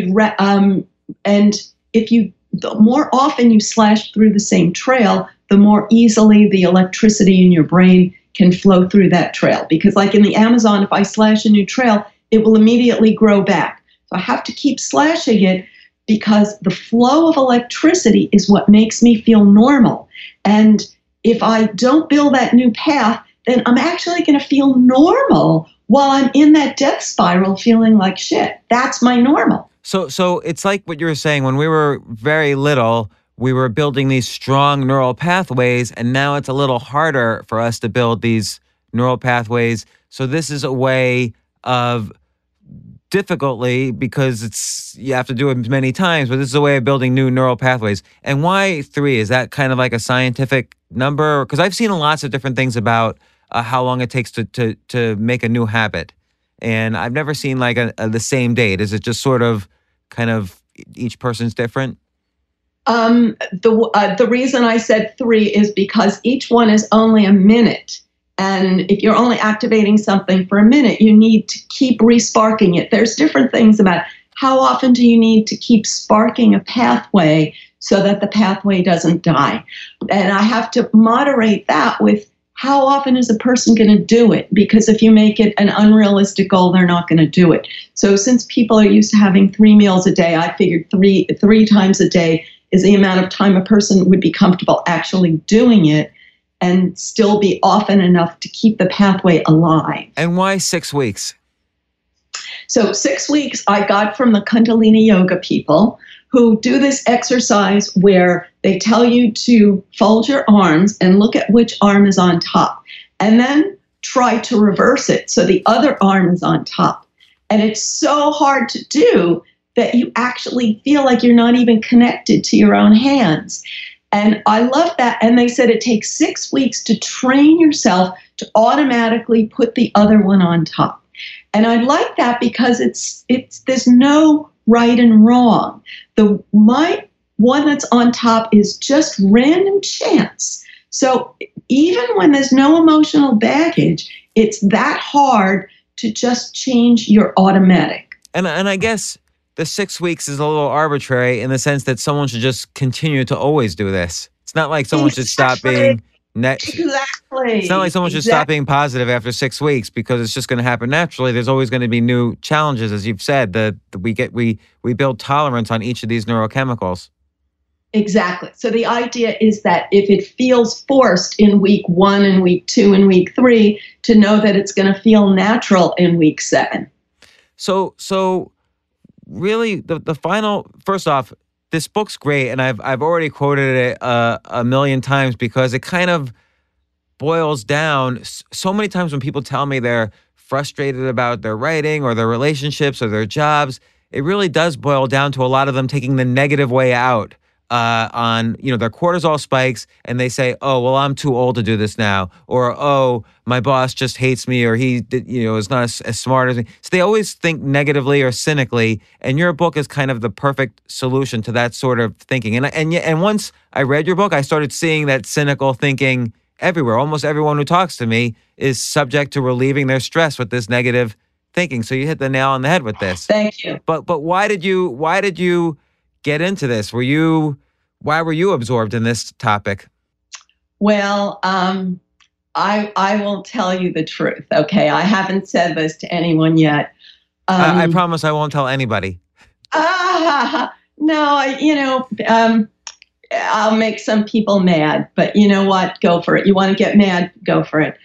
the more often you slash through the same trail, the more easily the electricity in your brain can flow through that trail. Because like in the Amazon, if I slash a new trail, it will immediately grow back. So I have to keep slashing it because the flow of electricity is what makes me feel normal. And if I don't build that new path, then I'm actually going to feel normal while I'm in that death spiral feeling like shit. That's my normal. So it's like what you were saying. When we were very little, we were building these strong neural pathways, and now it's a little harder for us to build these neural pathways. So this is a way of difficultly, because you have to do it many times, but this is a way of building new neural pathways. And why 3? Is that kind of like a scientific number? Because I've seen lots of different things about how long it takes to make a new habit. And I've never seen like the same date. Is it just sort of kind of each person's different? The reason I said 3 is because each one is only a minute. And if you're only activating something for a minute, you need to keep re-sparking it. There's different things about how often do you need to keep sparking a pathway so that the pathway doesn't die. And I have to moderate that with how often is a person going to do it? Because if you make it an unrealistic goal, they're not going to do it. So since people are used to having 3 meals a day, I figured three times a day is the amount of time a person would be comfortable actually doing it and still be often enough to keep the pathway alive. And why 6 weeks? So 6 weeks I got from the Kundalini yoga people who do this exercise where they tell you to fold your arms and look at which arm is on top, and then try to reverse it so the other arm is on top. And it's so hard to do that you actually feel like you're not even connected to your own hands. And I love that. And they said it takes 6 weeks to train yourself to automatically put the other one on top. And I like that because there's no right and wrong. My one that's on top is just random chance. So even when there's no emotional baggage, it's that hard to just change your automatic. And I guess the 6 weeks is a little arbitrary in the sense that someone should just continue to always do this. It's not like someone should stop being Exactly. It's not like someone should stop being positive after 6 weeks because it's just going to happen naturally. There's always going to be new challenges, as you've said. We build tolerance on each of these neurochemicals. Exactly. So the idea is that if it feels forced in week 1 and week 2 and week 3, to know that it's going to feel natural in week 7. So really, the final. First off, this book's great, and I've already quoted it a million times because it kind of boils down. So many times when people tell me they're frustrated about their writing or their relationships or their jobs, it really does boil down to a lot of them taking the negative way out. On their cortisol spikes, and they say, "Oh, well, I'm too old to do this now," or "Oh, my boss just hates me," or "He, is not as smart as me." So they always think negatively or cynically, and your book is kind of the perfect solution to that sort of thinking. And once I read your book, I started seeing that cynical thinking everywhere. Almost everyone who talks to me is subject to relieving their stress with this negative thinking. So you hit the nail on the head with this. Thank you. But why did you get into this? Why were you absorbed in this topic? Well, I will tell you the truth. Okay, I haven't said this to anyone yet. I promise I won't tell anybody. No, I'll make some people mad, but you know what? Go for it. You want to get mad? Go for it.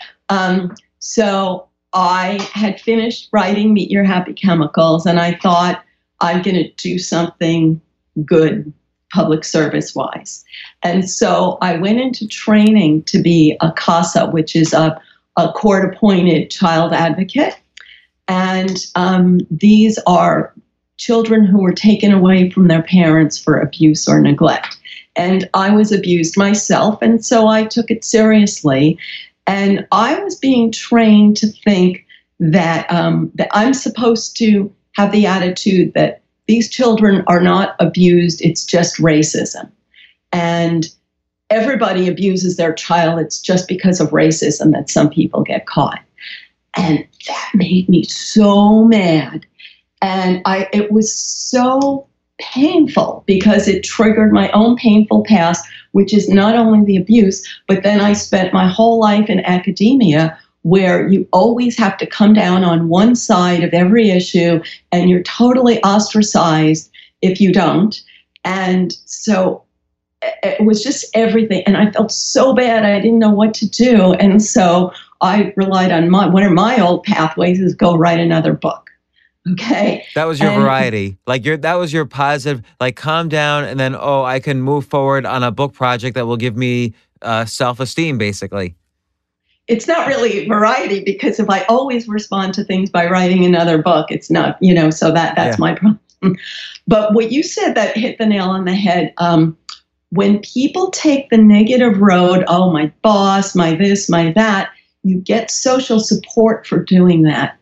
So I had finished writing Meet Your Happy Chemicals, and I thought I'm going to do something good public service wise. And so I went into training to be a CASA, which is a court appointed child advocate. And these are children who were taken away from their parents for abuse or neglect. And I was abused myself, and so I took it seriously. And I was being trained to think that I'm supposed to have the attitude that these children are not abused, it's just racism. And everybody abuses their child, it's just because of racism that some people get caught. And that made me so mad. And it was so painful because it triggered my own painful past, which is not only the abuse, but then I spent my whole life in academia where you always have to come down on one side of every issue and you're totally ostracized if you don't. And so it was just everything. And I felt so bad. I didn't know what to do. And so I relied on one of my old pathways is go write another book. Okay. That was your variety. That was your positive, calm down and then, I can move forward on a book project that will give me self-esteem, basically. It's not really variety because if I always respond to things by writing another book, it's not, so that's my problem. But what you said that hit the nail on the head. When people take the negative road, oh, my boss, my this, my that, you get social support for doing that.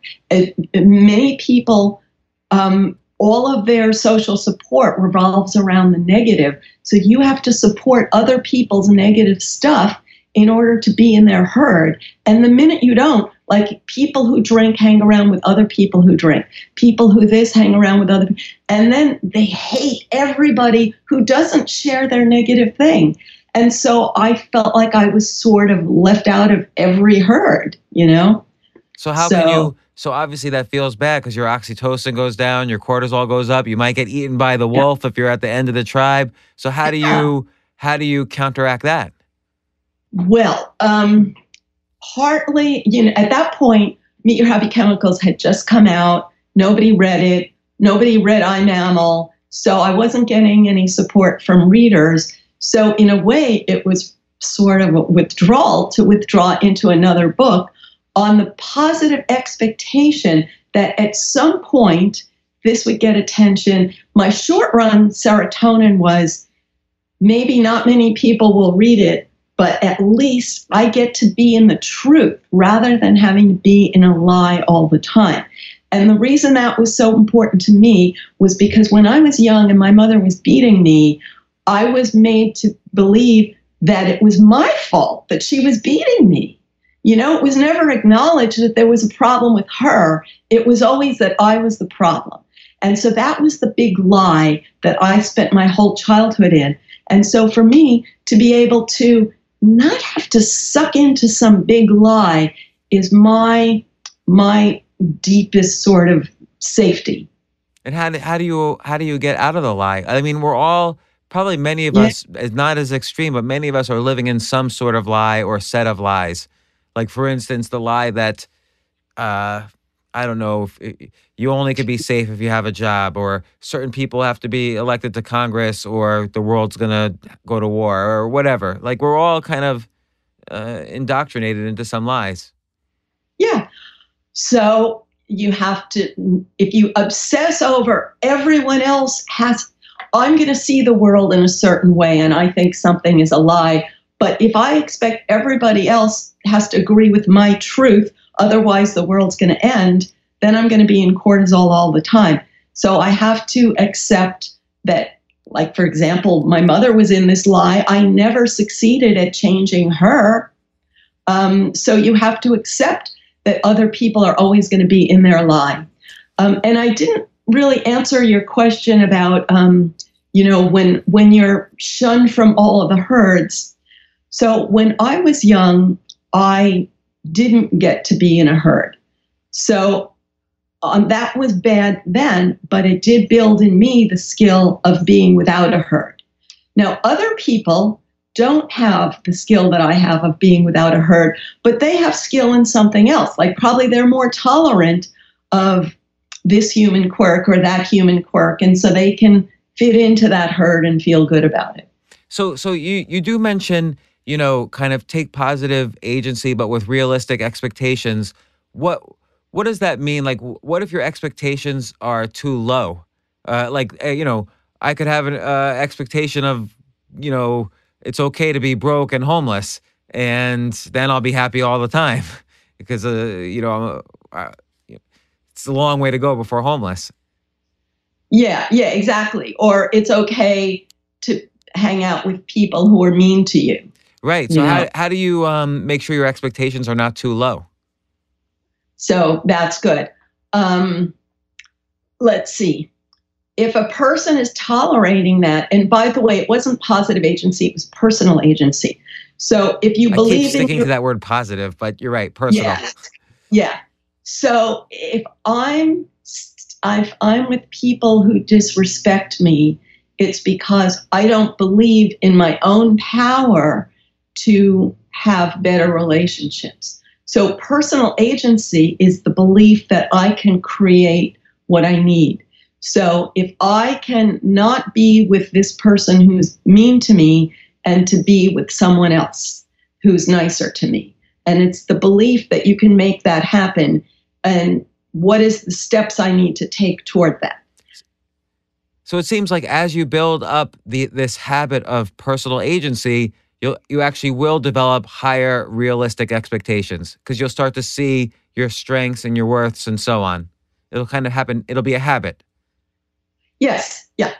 Many people, all of their social support revolves around the negative. So you have to support other people's negative stuff in order to be in their herd. And the minute you don't, like people who drink hang around with other people who drink, people who this hang around with other people, and then they hate everybody who doesn't share their negative thing. And so I felt like I was sort of left out of every herd, So can you, so obviously that feels bad because your oxytocin goes down, your cortisol goes up, you might get eaten by the wolf if you're at the end of the tribe. So how do you counteract that? Well, partly, at that point, Meet Your Happy Chemicals had just come out. Nobody read it. Nobody read iMammal. So I wasn't getting any support from readers. So in a way, it was sort of a withdrawal to withdraw into another book on the positive expectation that at some point, this would get attention. My short run serotonin was maybe not many people will read it, but at least I get to be in the truth rather than having to be in a lie all the time. And the reason that was so important to me was because when I was young and my mother was beating me, I was made to believe that it was my fault that she was beating me. It was never acknowledged that there was a problem with her. It was always that I was the problem. And so that was the big lie that I spent my whole childhood in. And so for me to be able to not have to suck into some big lie is my deepest sort of safety. And how do you get out of the lie? I mean, we're all probably, many of us, not as extreme, but many of us are living in some sort of lie or set of lies. Like, for instance, the lie that I don't know, if you only could be safe if you have a job, or certain people have to be elected to Congress, or the world's gonna go to war, or whatever. Like, we're all kind of indoctrinated into some lies. Yeah. So you have to, if you obsess over everyone else I'm going to see the world in a certain way, and I think something is a lie. But if I expect everybody else has to agree with my truth, otherwise the world's going to end, then I'm going to be in cortisol all the time. So I have to accept that, like, for example, my mother was in this lie. I never succeeded at changing her. So you have to accept that other people are always going to be in their lie. And I didn't really answer your question about, when you're shunned from all of the herds. So when I was young, I didn't get to be in a herd. So that was bad then, but it did build in me the skill of being without a herd. Now, other people don't have the skill that I have of being without a herd, but they have skill in something else. Like, probably they're more tolerant of this human quirk or that human quirk, and so they can fit into that herd and feel good about it. So you do mention, kind of take positive agency, but with realistic expectations. What does that mean? Like, what if your expectations are too low? I could have an expectation of, it's okay to be broke and homeless, and then I'll be happy all the time because, it's a long way to go before homeless. Yeah, exactly. Or it's okay to hang out with people who are mean to you. Right. So how do you make sure your expectations are not too low? So that's good. Let's see. If a person is tolerating that, and by the way, it wasn't positive agency, it was personal agency. So if you believe I keep sticking to that word positive, but you're right, personal. Yeah. So if I'm with people who disrespect me, it's because I don't believe in my own power to have better relationships. So personal agency is the belief that I can create what I need. So if I can not be with this person who's mean to me and to be with someone else who's nicer to me, and it's the belief that you can make that happen, and what is the steps I need to take toward that. So it seems like as you build up this habit of personal agency, you actually will develop higher realistic expectations, because you'll start to see your strengths and your worths and so on. It'll kind of happen. It'll be a habit. Yes. Yeah.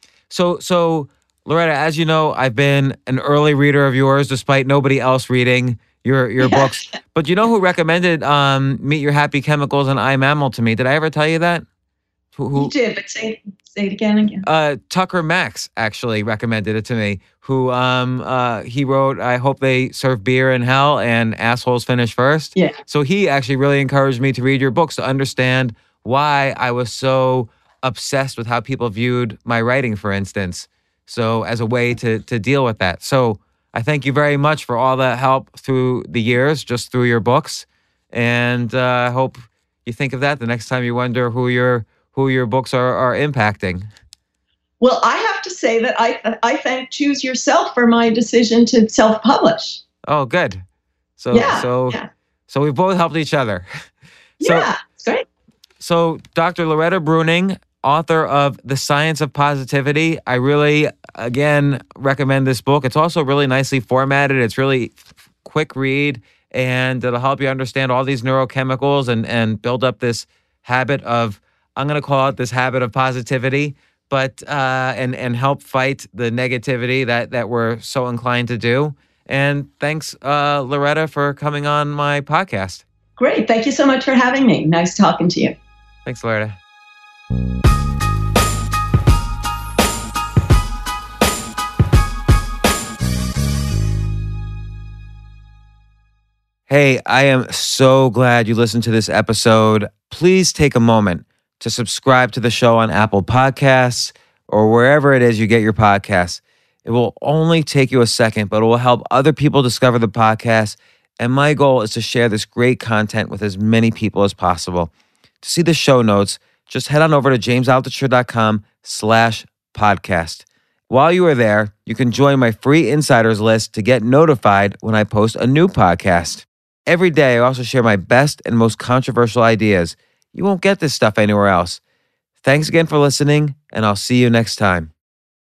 So Loretta, as you know, I've been an early reader of yours, despite nobody else reading your books. But you know who recommended Meet Your Happy Chemicals and I, Mammal to me? Did I ever tell you that? Who? You did, but say it again. Tucker Max actually recommended it to me. Who he wrote, I Hope They Serve Beer in Hell and Assholes Finish First. Yeah. So he actually really encouraged me to read your books to understand why I was so obsessed with how people viewed my writing, for instance. So as a way to deal with that. So I thank you very much for all that help through the years, just through your books. And I hope you think of that the next time you wonder who your books are impacting. Well, I have to say that I thank Choose Yourself for my decision to self-publish. Oh, good. So we both helped each other. Yeah, it's great. So Dr. Loretta Breuning, author of The Science of Positivity. I really, again, recommend this book. It's also really nicely formatted. It's really quick read, and it'll help you understand all these neurochemicals and build up this habit of, I'm going to call it this habit of positivity, but and help fight the negativity that we're so inclined to do. And thanks, Loretta, for coming on my podcast. Great. Thank you so much for having me. Nice talking to you. Thanks, Loretta. Hey, I am so glad you listened to this episode. Please take a moment to subscribe to the show on Apple Podcasts or wherever it is you get your podcasts. It will only take you a second, but it will help other people discover the podcast. And my goal is to share this great content with as many people as possible. To see the show notes, just head on over to jamesaltucher.com/podcast. While you are there, you can join my free insiders list to get notified when I post a new podcast. Every day, I also share my best and most controversial ideas. You won't get this stuff anywhere else. Thanks again for listening, and I'll see you next time.